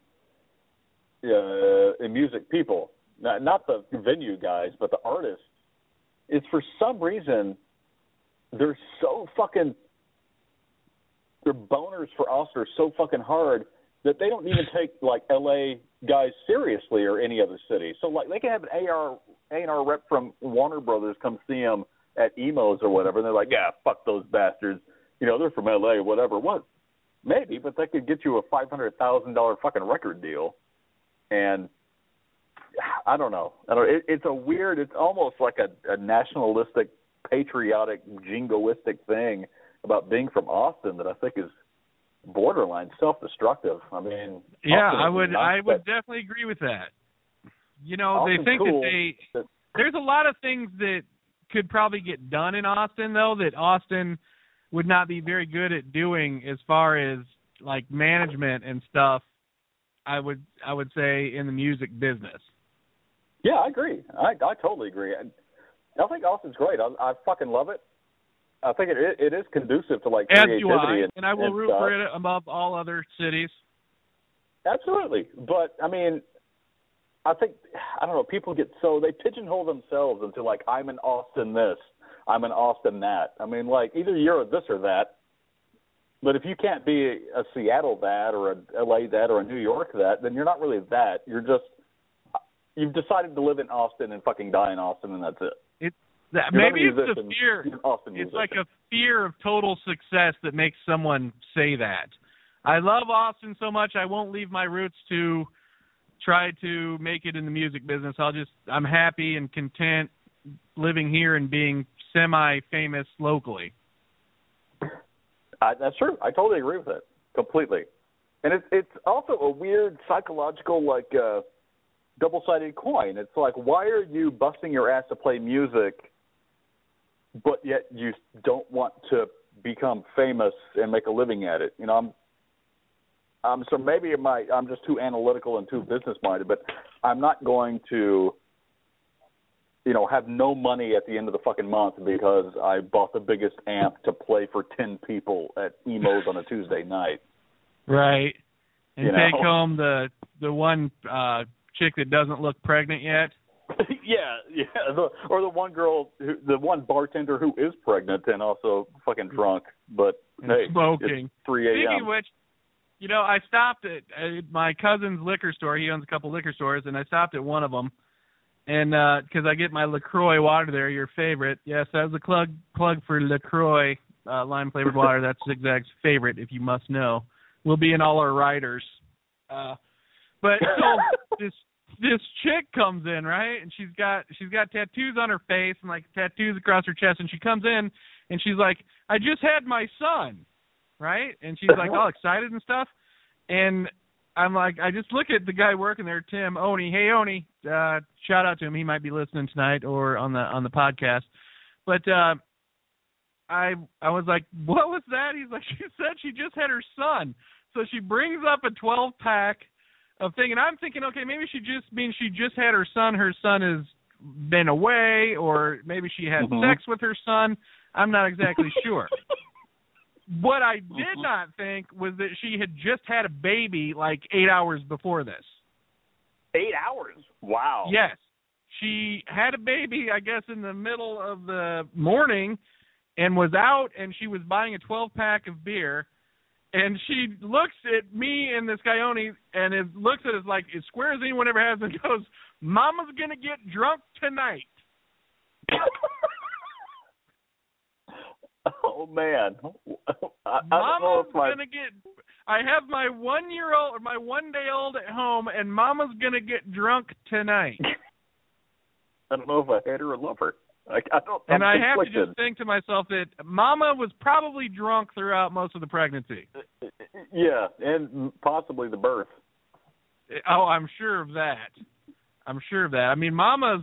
music people, not the venue guys, but the artists, is for some reason they're so fucking, their boners for Austin are so fucking hard that they don't even take like LA guys seriously or any other city. So like they can have an A&R rep from Warner Brothers come see them at Emo's or whatever, and they're like, yeah, fuck those bastards. You know, they're from LA or whatever. What? Maybe, but they could get you a $500,000 fucking record deal. And I don't know. It's a weird, it's almost like a nationalistic, patriotic, jingoistic thing about being from Austin that I think is borderline self-destructive. I mean, yeah, I would definitely agree with that. You know, Austin's they think cool, that there's a lot of things that could probably get done in Austin, though, that Austin would not be very good at doing as far as like management and stuff. I would say in the music business. Yeah, I agree. I totally agree. I think Austin's great. I fucking love it. I think it is conducive to like creativity. As do I, and I will root for it above all other cities. Absolutely, but I mean, I don't know. People get they pigeonhole themselves into like I'm an Austin this, I'm an Austin that. I mean, like either you're a this or that. But if you can't be a Seattle that or a LA that or a New York that, then you're not really that. You've decided to live in Austin and fucking die in Austin, and that's it. Maybe it's the musician, fear. you're an awesome It's musician. like a fear of total success that makes someone say that. I love Austin so much I won't leave my roots to try to make it in the music business. I'm happy and content living here and being semi-famous locally. That's true. I totally agree with that completely. And it's also a weird psychological, like, double-sided coin. It's like, why are you busting your ass to play music, but yet you don't want to become famous and make a living at it? You know, so maybe I'm just too analytical and too business-minded, but I'm not going to, you know, have no money at the end of the fucking month because I bought the biggest amp to play for 10 people at Emo's on a Tuesday night. Right. And you take know? home the one chick that doesn't look pregnant yet. yeah. Or the one girl, the one bartender who is pregnant and also fucking drunk, but and hey, smoking. It's 3 a.m. Speaking of which, you know, I stopped at my cousin's liquor store. He owns a couple liquor stores, and I stopped at one of them, and because I get my LaCroix water there, your favorite. Yes, that was a plug for LaCroix lime flavored water. That's Zigzag's favorite, if you must know. Will be in all our riders. But so this chick comes in, right, and she's got tattoos on her face and like tattoos across her chest, and she comes in and she's like, I just had my son, right? And she's like all excited and stuff, and I'm like, I just look at the guy working there, Tim Oni. Hey Oni, shout out to him. He might be listening tonight or on the podcast. But I was like, what was that? He's like, she said she just had her son. So she brings up a 12-pack of thing, and I'm thinking, okay, maybe she just means she just had her son. Her son has been away, or maybe she had sex with her son. I'm not exactly sure. What I did not think was that she had just had a baby like 8 hours before this. 8 hours? Wow. Yes. She had a baby, I guess, in the middle of the morning and was out, and she was buying a 12-pack of beer. And she looks at me and this guy Oni and looks at us like as square as anyone ever has and goes, Mama's going to get drunk tonight. Oh, man. I Mama's going to get – I have my 1-year-old or my 1-day-old at home, and Mama's going to get drunk tonight. I don't know if I hate her or love her. I have to just think to myself that Mama was probably drunk throughout most of the pregnancy. Yeah, and possibly the birth. Oh, I'm sure of that. I mean, Mama's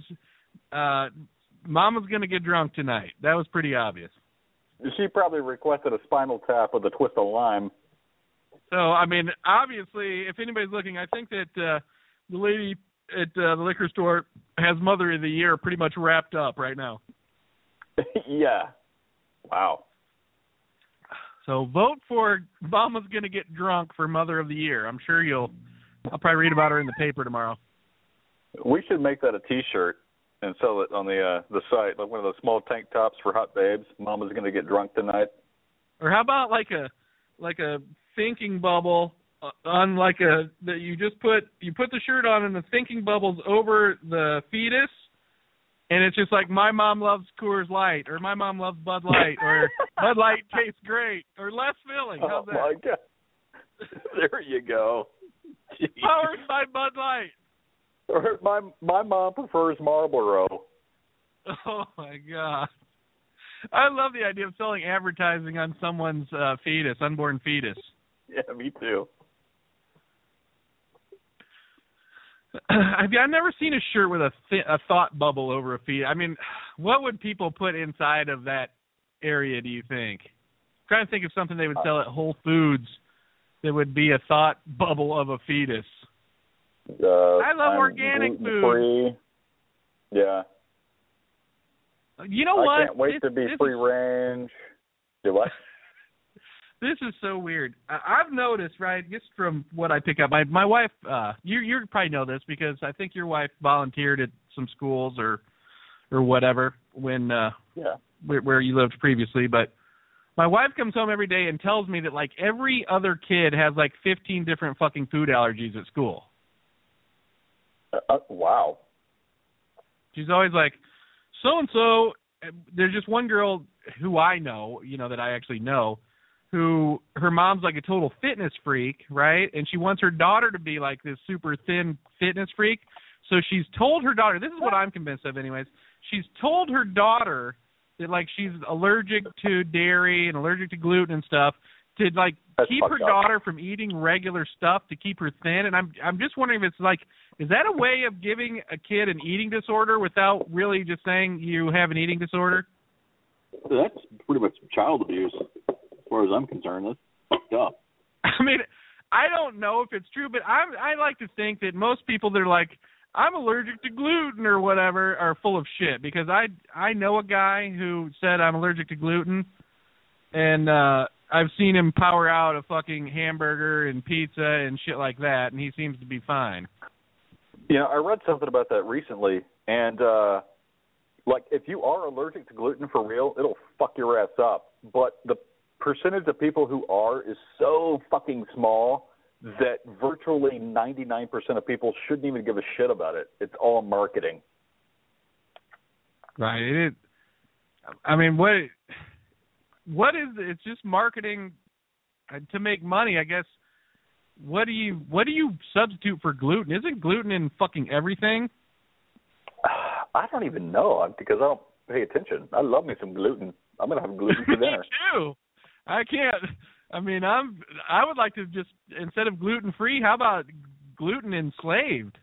going to get drunk tonight. That was pretty obvious. She probably requested a Spinal Tap with a twist of lime. So, I mean, obviously, if anybody's looking, I think that the lady at the liquor store has Mother of the Year pretty much wrapped up right now. Yeah. Wow. So vote for Mama's going to get drunk for Mother of the Year. I'm sure I'll probably read about her in the paper tomorrow. We should make that a T-shirt and sell it on the site, like one of those small tank tops for hot babes. Mama's going to get drunk tonight. Or how about like a thinking bubble on that you just put the shirt on and the thinking bubble's over the fetus, and it's just like my mom loves Coors Light or my mom loves Bud Light or Bud Light tastes great or less filling. How's that? Oh my God! There you go. Jeez. Powered by Bud Light. Or my mom prefers Marlboro. Oh my God! I love the idea of selling advertising on someone's fetus, unborn fetus. Yeah, me too. I've never seen a shirt with a thought bubble over a fetus. I mean, what would people put inside of that area, do you think? I'm trying to think of something they would sell at Whole Foods that would be a thought bubble of a fetus. I love organic food. Yeah. You know what? I can't wait to be free range. Do what? This is so weird. I've noticed, right, just from what I pick up, my wife, you probably know this because I think your wife volunteered at some schools or whatever when where you lived previously. But my wife comes home every day and tells me that like every other kid has like 15 different fucking food allergies at school. Wow. She's always like, so-and-so there's just one girl who I know, that I actually know, who her mom's like a total fitness freak, right? And she wants her daughter to be like this super thin fitness freak. So she's told her daughter, this is what I'm convinced of anyways, she's told her daughter that like she's allergic to dairy and allergic to gluten and stuff to like keep her daughter from eating regular stuff to keep her thin. And I'm just wondering if it's like, is that a way of giving a kid an eating disorder without really just saying you have an eating disorder? That's pretty much child abuse, as far as I'm concerned. That's fucked up. I mean, I don't know if it's true, but I like to think that most people that are like, I'm allergic to gluten or whatever are full of shit, because I know a guy who said I'm allergic to gluten, and I've seen him power out a fucking hamburger and pizza and shit like that, and he seems to be fine. I read something about that recently, and like if you are allergic to gluten for real, it'll fuck your ass up. But the percentage of people who are is so fucking small that virtually 99% of people shouldn't even give a shit about it. It's all marketing. Right. I mean, what is it? It's just marketing to make money, I guess. What do you substitute for gluten? Isn't gluten in fucking everything? I don't even know, because I don't pay attention. I love me some gluten. I'm going to have gluten for dinner. Me too. I can't. I mean, I would like to just, instead of gluten-free, how about gluten enslaved?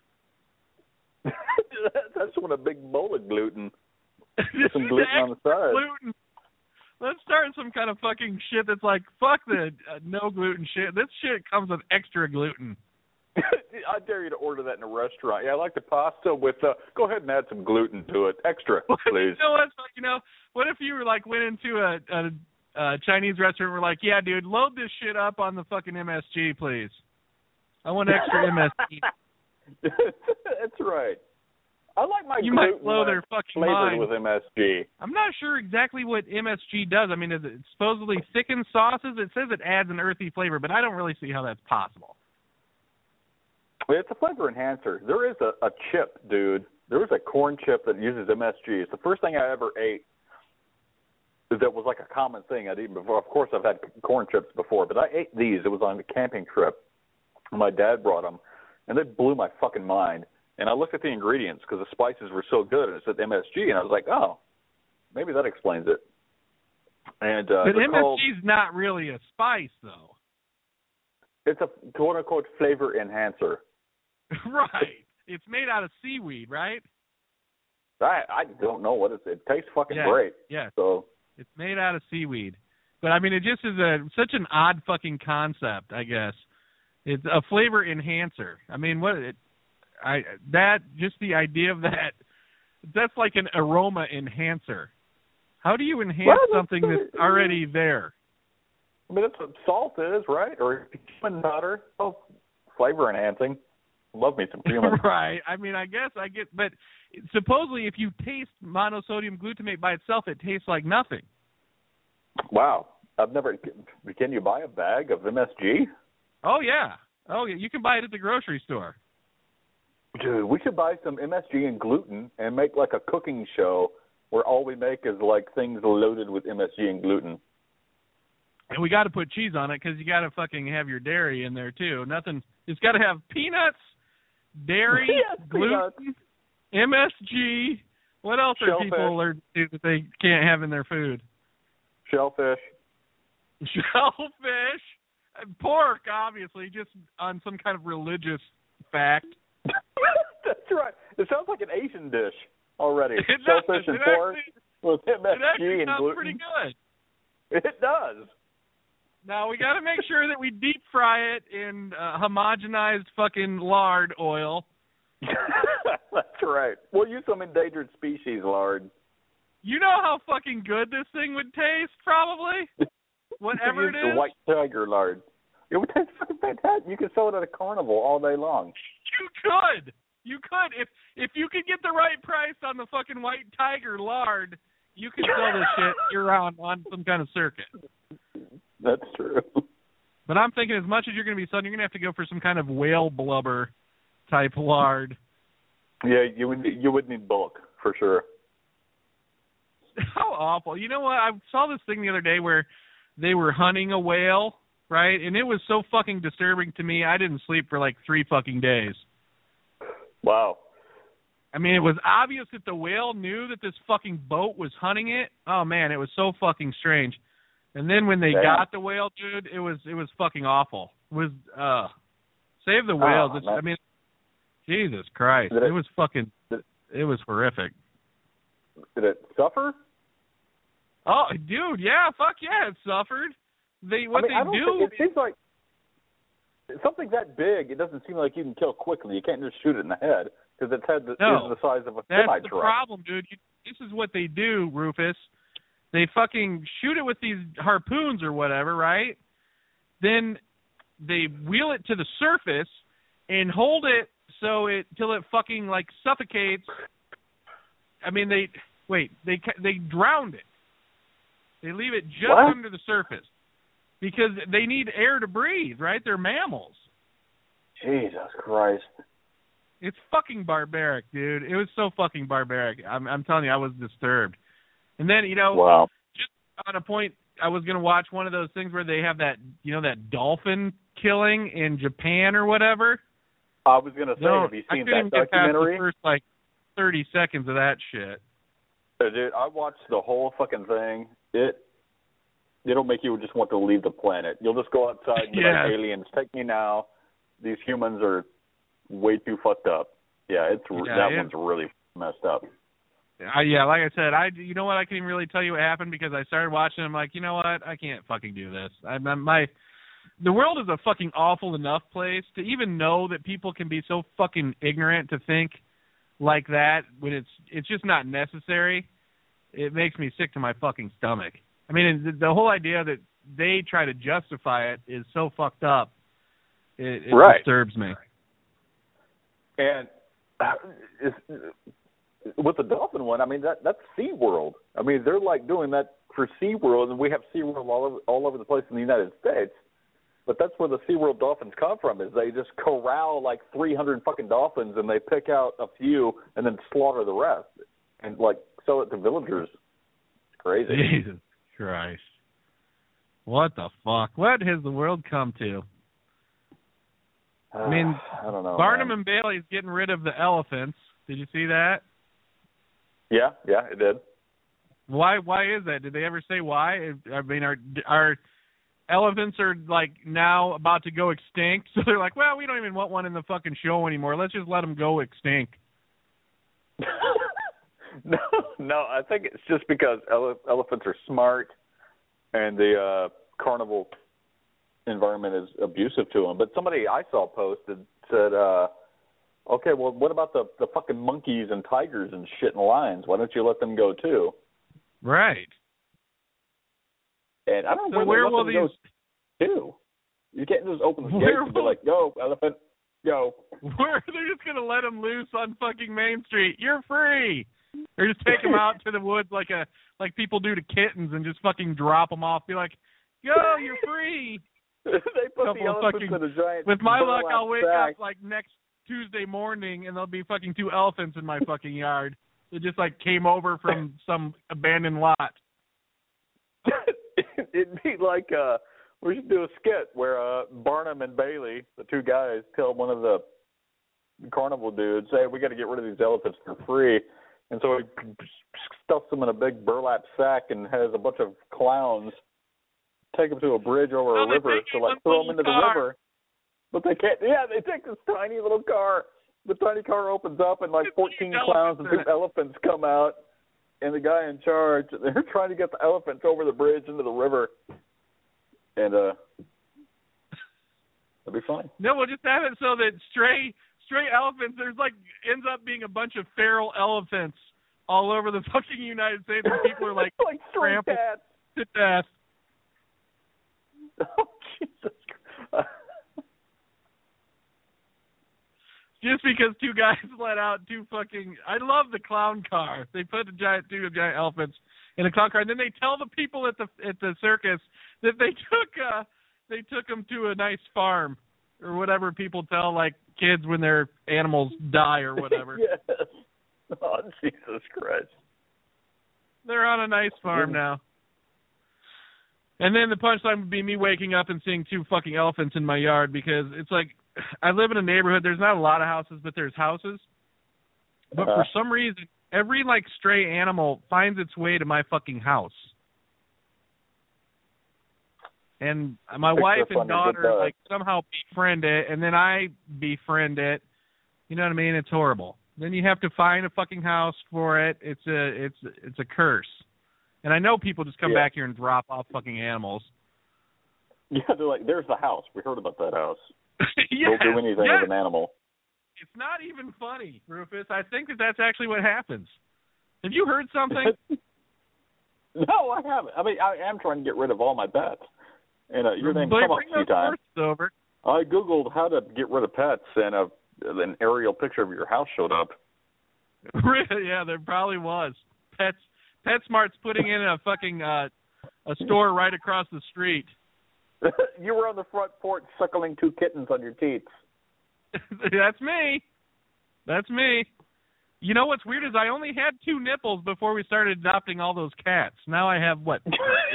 That's what a big bowl of gluten. Some gluten on the side. Gluten. Let's start some kind of fucking shit that's like, fuck the no gluten shit. This shit comes with extra gluten. I dare you to order that in a restaurant. Yeah, I like the pasta with, go ahead and add some gluten to it. Extra, please. What if you were like went into a Chinese restaurant and were like, yeah, dude, load this shit up on the fucking MSG, please. I want extra MSG. That's right. I like my you gluten might blow their fucking flavored mind. with MSG. I'm not sure exactly what MSG does. I mean, it supposedly thickens sauces. It says it adds an earthy flavor, but I don't really see how that's possible. It's a flavor enhancer. There is a chip, dude. There is a corn chip that uses MSG. It's the first thing I ever ate that was like a common thing I'd eaten before. Of course, I've had corn chips before, but I ate these. It was on a camping trip. My dad brought them, and they blew my fucking mind. And I looked at the ingredients because the spices were so good, and it said MSG, and I was like, oh, maybe that explains it. And but MSG's not really a spice, though. It's a quote-unquote flavor enhancer. Right. It's made out of seaweed, right? I don't know what it is. It tastes fucking great. Yeah. So it's made out of seaweed. But, I mean, it just is such an odd fucking concept, I guess. It's a flavor enhancer. I mean, just the idea of that's like an aroma enhancer. How do you enhance something that's already there? I mean, that's what salt is, right? Or cumin powder. Oh, flavor enhancing. Love me some cumin. Right. I mean, I guess I get, but supposedly if you taste monosodium glutamate by itself, it tastes like nothing. Wow. Can you buy a bag of MSG? Oh, yeah. You can buy it at the grocery store. Dude, we should buy some MSG and gluten and make like a cooking show where all we make is like things loaded with MSG and gluten. And we got to put cheese on it because you got to fucking have your dairy in there too. It's got to have peanuts, dairy, gluten, MSG. What else are people allergic to that they can't have in their food? Shellfish. Pork, obviously, just on some kind of religious fact. That's right. It sounds like an Asian dish already. Shellfish and pork with MSG and gluten. It sounds pretty good. It does. Now, we got to make sure that we deep fry it in homogenized fucking lard oil. That's right. We'll use some endangered species lard. You know how fucking good this thing would taste, probably? Whatever it is. The white tiger lard. It would taste fucking fantastic. You could sell it at a carnival all day long. You could. If you could get the right price on the fucking white tiger lard, you could sell this shit year-round on some kind of circuit. That's true. But I'm thinking as much as you're going to be selling, you're going to have to go for some kind of whale blubber type lard. Yeah, you would need bulk for sure. how awful. You know what? I saw this thing the other day where they were hunting a whale, right? And it was so fucking disturbing to me. I didn't sleep for like 3 fucking days. Wow. I mean, it was obvious that the whale knew that this fucking boat was hunting it. Oh man, it was so fucking strange. And then when they got the whale, dude, it was fucking awful. It was save the whales. I mean, Jesus Christ, it was fucking. It was horrific. Did it suffer? Oh, dude, yeah, fuck yeah, it suffered. It seems like something that big. It doesn't seem like you can kill quickly. You can't just shoot it in the head because its head is the size of a semi-truck. That's the problem, dude. This is what they do, Rufus. They fucking shoot it with these harpoons or whatever, right? Then they wheel it to the surface and hold it till it fucking like suffocates. I mean, they drowned it. They leave it just under the surface because they need air to breathe, right? They're mammals. Jesus Christ. It's fucking barbaric, dude. It was so fucking barbaric. I'm telling you, I was disturbed. And then, just on a point, I was going to watch one of those things where they have that, that dolphin killing in Japan or whatever. I was going to say, have you seen that documentary? I couldn't get past the first, 30 seconds of that shit. Dude, I watched the whole fucking thing. It'll make you just want to leave the planet. You'll just go outside and be like, aliens, take me now. These humans are way too fucked up. Yeah, one's really messed up. Yeah, like I said, you know what? I can't even really tell you what happened because I started watching. I'm like, you know what? I can't fucking do this. The world is a fucking awful enough place to even know that people can be so fucking ignorant to think like that when it's just not necessary. It makes me sick to my fucking stomach. I mean, the whole idea that they try to justify it is so fucked up. It disturbs me. And with the dolphin one, I mean, that's SeaWorld. I mean, they're like doing that for SeaWorld, and we have SeaWorld all over the place in the United States. But that's where the SeaWorld dolphins come from, is they just corral like 300 fucking dolphins, and they pick out a few and then slaughter the rest and, sell it to villagers. It's crazy. Jesus Christ. What the fuck? What has the world come to? I mean, I don't know. Barnum and Bailey's getting rid of the elephants. Did you see that? Yeah, it did. Why is that? Did they ever say why? I mean, our elephants are now about to go extinct, so they're like, well, we don't even want one in the fucking show anymore. Let's just let them go extinct. No, I think it's just because elephants are smart, and the carnival environment is abusive to them. But somebody I saw posted said, okay, well, what about the fucking monkeys and tigers and shit and lions? Why don't you let them go too? Right. And I don't know where will these go too. You can't just open the gates and be like, go, elephant, go. Where they're just going to let them loose on fucking Main Street. You're free. Or just take them out to the woods like people do to kittens and just fucking drop them off. Be like, yo, you're free. They put the elephants in a giant with my luck, I'll wake sack. up next Tuesday morning and there'll be fucking 2 elephants in my fucking yard. They just came over from some abandoned lot. It'd be like we should do a skit where Barnum and Bailey, the 2 guys, tell one of the carnival dudes, hey, we got to get rid of these elephants for free. And so he stuffs them in a big burlap sack and has a bunch of clowns take them to a bridge over a river to throw them into the river. But they can't. Yeah, they take this tiny little car. The tiny car opens up and 14 clowns and 2 elephants come out. And the guy in charge, they're trying to get the elephants over the bridge into the river. And that'd be fine. No, we'll just have it so that stray elephants, there's ends up being a bunch of feral elephants all over the fucking United States, and people are like trampled to death. Oh, Jesus Christ. Just because 2 guys let out 2 fucking... I love the clown car. They put 2 giant elephants in a clown car, and then they tell the people at the circus that they took them to a nice farm, or whatever people tell kids when their animals die or whatever. Yes. Oh, Jesus Christ. They're on a nice farm now. And then the punchline would be me waking up and seeing 2 fucking elephants in my yard because it's like I live in a neighborhood. There's not a lot of houses, but there's houses. But for some reason, every like stray animal finds its way to my fucking house. And my wife and daughter like somehow befriend it, and then I befriend it. You know what I mean? It's horrible. Then you have to find a fucking house for it. It's a curse. And I know people just come back here and drop off fucking animals. Yeah, they're like, there's the house. We heard about that house. Yes, They'll do anything with an animal. It's not even funny, Rufus. I think that's actually what happens. Have you heard something? No, I haven't. I mean, I am trying to get rid of all my pets. And your name's come up a few times. Over. I Googled how to get rid of pets, and an aerial picture of your house showed up. Really? Yeah, there probably was. PetSmart's putting in a fucking a store right across the street. You were on the front porch suckling 2 kittens on your teats. That's me. That's me. You know what's weird is I only had 2 nipples before we started adopting all those cats. Now I have, 8?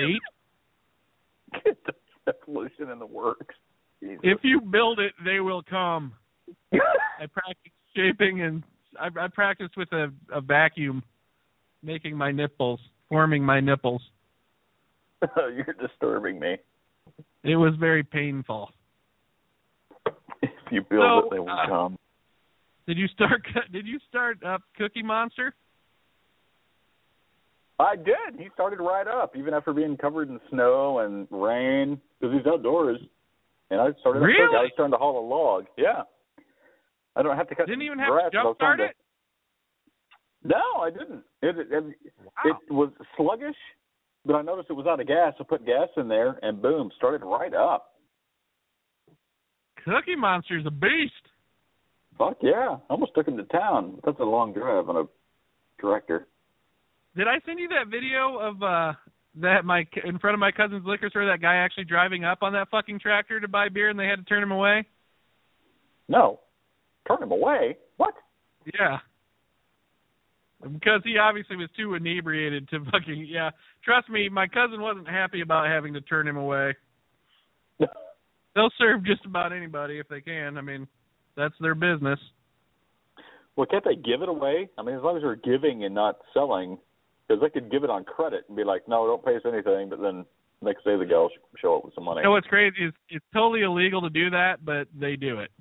Get the evolution in the works. Jesus. If you build it, they will come. I practice shaping, and I practiced with a vacuum, making my nipples, forming my nipples. You're disturbing me. It was very painful. If you build it, they will come. Did you start up Cookie Monster? I did. He started right up, even after being covered in snow and rain, because he's outdoors. And I started really? up. I was trying to haul a log. Yeah. I don't have to cut. Didn't even have grass, to jump start it? No, I didn't. It was sluggish, but I noticed it was out of gas. I put gas in there, and boom, started right up. Cookie Monster's a beast. Fuck yeah. I almost took him to town. That's a long drive on a tractor. Did I send you that video of that in front of my cousin's liquor store, that guy actually driving up on that fucking tractor to buy beer and they had to turn him away? No. Turn him away? What? Yeah. Because he obviously was too inebriated to fucking, yeah. Trust me, my cousin wasn't happy about having to turn him away. They'll serve just about anybody if they can. I mean, that's their business. Well, can't they give it away? I mean, as long as they're giving and not selling, because they could give it on credit and be like, no, don't pay us anything, but then next day the guy will show up with some money. You know what's crazy is it's totally illegal to do that, but they do it.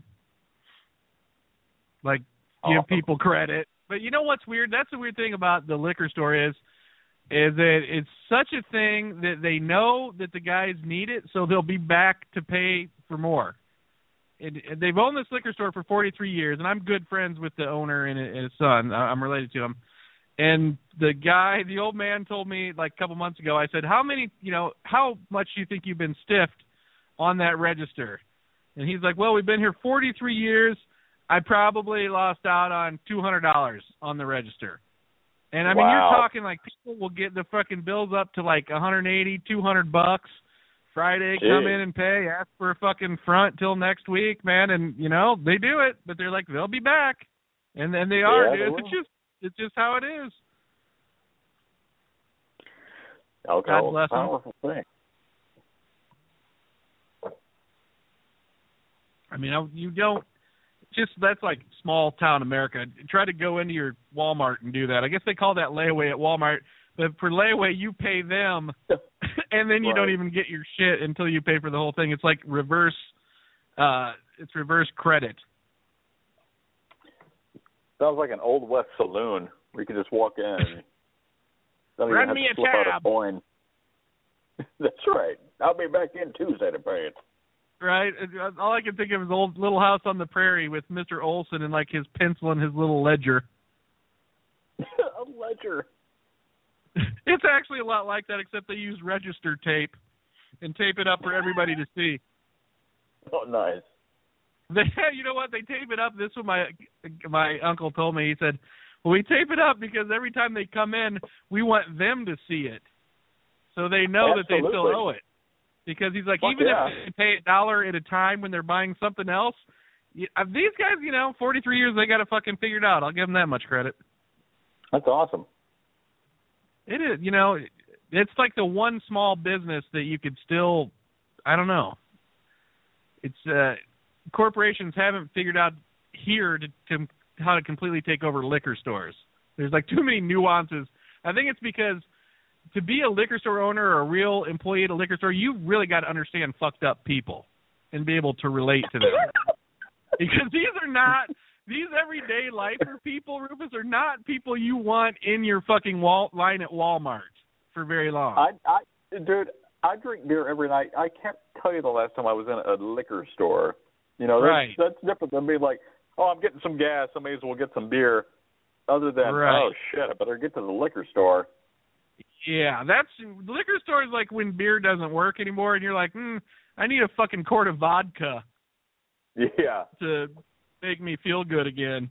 Like, give people credit. But you know what's weird? That's the weird thing about the liquor store is that it's such a thing that they know that the guys need it, so they'll be back to pay for more. And they've owned this liquor store for 43 years, and I'm good friends with the owner and his son. I'm related to him. And the old man told me like a couple months ago, I said, how much do you think you've been stiffed on that register? And he's like, well, we've been here 43 years. I probably lost out on $200 on the register. And I mean, you're talking like people will get the fucking bills up to like $180, $200. Friday, come in and pay, ask for a fucking front till next week, man, and they do it, but they're like they'll be back, and then they are, dude. It's just how it is. God bless them. I mean, you don't. That's like small town America. Try to go into your Walmart and do that. I guess they call that layaway at Walmart. But for layaway, you pay them, and then you don't even get your shit until you pay for the whole thing. It's like reverse credit. Sounds like an Old West saloon where you can just walk in and don't even have to slip out a coin. That's right. I'll be back in Tuesday to pay it. Right. All I can think of is old Little House on the Prairie with Mr. Olson and like his pencil and his little ledger. A ledger. It's actually a lot like that, except they use register tape and tape it up for everybody to see. Oh, nice. You know what? They tape it up. This is what my uncle told me. He said, well, we tape it up because every time they come in, we want them to see it. So they know that they still owe it. Because he's like, if they pay $1 at a time when they're buying something else, these guys, 43 years, they got it fucking figured out. I'll give them that much credit. That's awesome. It is, it's like the one small business that you could still, I don't know. It's corporations haven't figured out here to how to completely take over liquor stores. There's like too many nuances. I think it's because to be a liquor store owner or a real employee at a liquor store, you really got to understand fucked up people and be able to relate to them. Because these everyday lifer people, Rufus, are not people you want in your fucking line at Walmart for very long. Dude, I drink beer every night. I can't tell you the last time I was in a liquor store. Right. That's different than being like, oh, I'm getting some gas, I may as well get some beer. Other than, oh, shit, I better get to the liquor store. Yeah, liquor store is like when beer doesn't work anymore and you're like, I need a fucking quart of vodka. Yeah. To make me feel good again.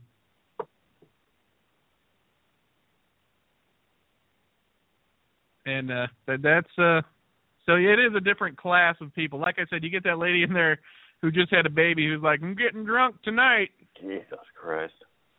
And that's so it is a different class of people. Like I said, you get that lady in there who just had a baby who's like, I'm getting drunk tonight. Jesus Christ.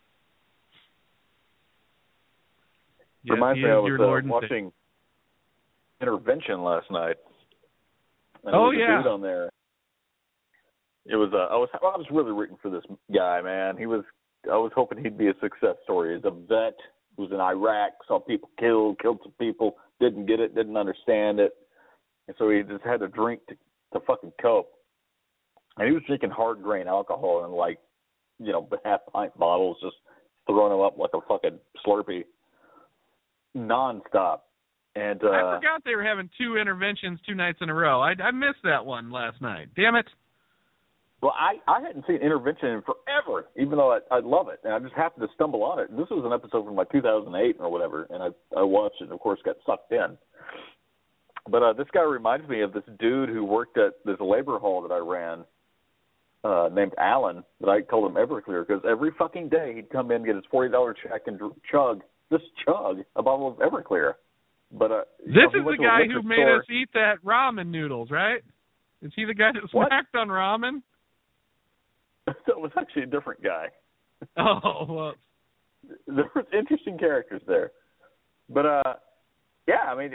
Yes, reminds me, I was watching Intervention last night. And there was a dude on there. It was I was really rooting for this guy, man. I was hoping he'd be a success story. He's a vet who was in Iraq, saw people killed some people, didn't get it, didn't understand it, and so he just had to drink to fucking cope. And he was drinking hard grain alcohol in like, half pint bottles, just throwing them up like a fucking Slurpee, nonstop. And I forgot they were having 2 interventions 2 nights in a row. I missed that one last night. Damn it. Well, I hadn't seen Intervention in forever, even though I love it. And I just happened to stumble on it. This was an episode from like 2008 or whatever, and I watched it and, of course, got sucked in. But this guy reminds me of this dude who worked at this labor hall that I ran named Alan, that I called him Everclear, because every fucking day he'd come in, get his $40 check, and chug a bottle of Everclear. But this is the guy who made us eat that ramen noodles, right? Is he the guy that smacked on ramen? That was actually a different guy. Oh, well. There was interesting characters there. But, I mean,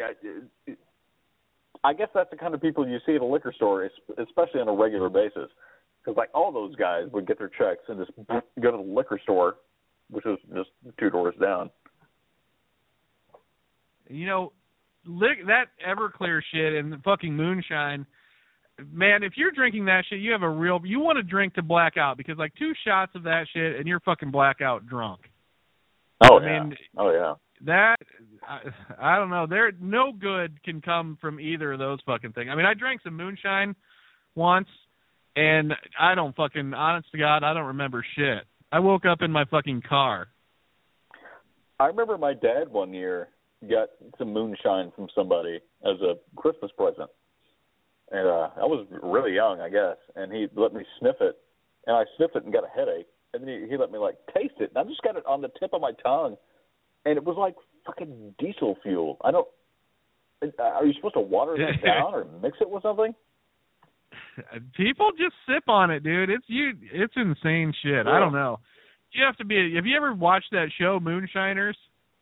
I guess that's the kind of people you see at a liquor store, especially on a regular basis. Because, like, all those guys would get their checks and just go to the liquor store, which was just 2 doors down. That Everclear shit and the fucking moonshine, man, if you're drinking that shit, you want to drink to black out, because like 2 shots of that shit and you're fucking blackout drunk. Oh, yeah. That, I don't know. No good can come from either of those fucking things. I mean, I drank some moonshine once, and honest to God, I don't remember shit. I woke up in my fucking car. I remember my dad one year got some moonshine from somebody as a Christmas present. And I was really young, I guess, and he let me sniff it. And I sniffed it and got a headache. And then he let me, taste it. And I just got it on the tip of my tongue. And it was like fucking diesel fuel. Are you supposed to water this down or mix it with something? People just sip on it, dude. It's insane shit. Yeah. I don't know. Have you ever watched that show, Moonshiners?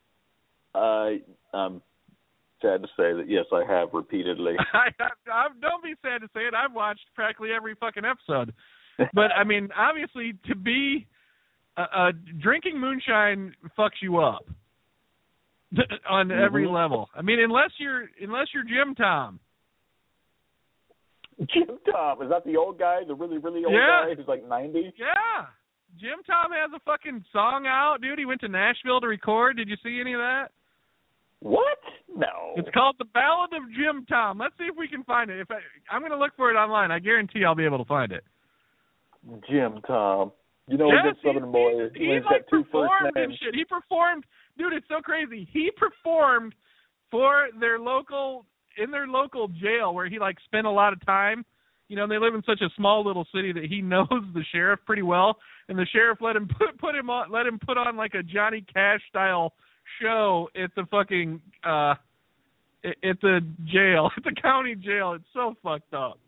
I'm sad to say that, yes, I have repeatedly. Don't be sad to say it. I've watched practically every fucking episode. But, I mean, obviously, to be drinking moonshine fucks you up on every level. I mean, unless you're Jim Tom. Jim Tom, is that the old guy, the really, really old guy who's like 90? Yeah. Jim Tom has a fucking song out, dude. He went to Nashville to record. Did you see any of that? What? No. It's called The Ballad of Jim Tom. Let's see if we can find it. I'm going to look for it online. I guarantee I'll be able to find it. Jim Tom. You know, a good Southern boy. He's like performed and shit. He performed. Dude, it's so crazy. He performed for in their local jail where he spent a lot of time. You know, they live in such a small little city that he knows the sheriff pretty well, and the sheriff let him put on like a Johnny Cash style show at the fucking at the jail, at the county jail. It's so fucked up.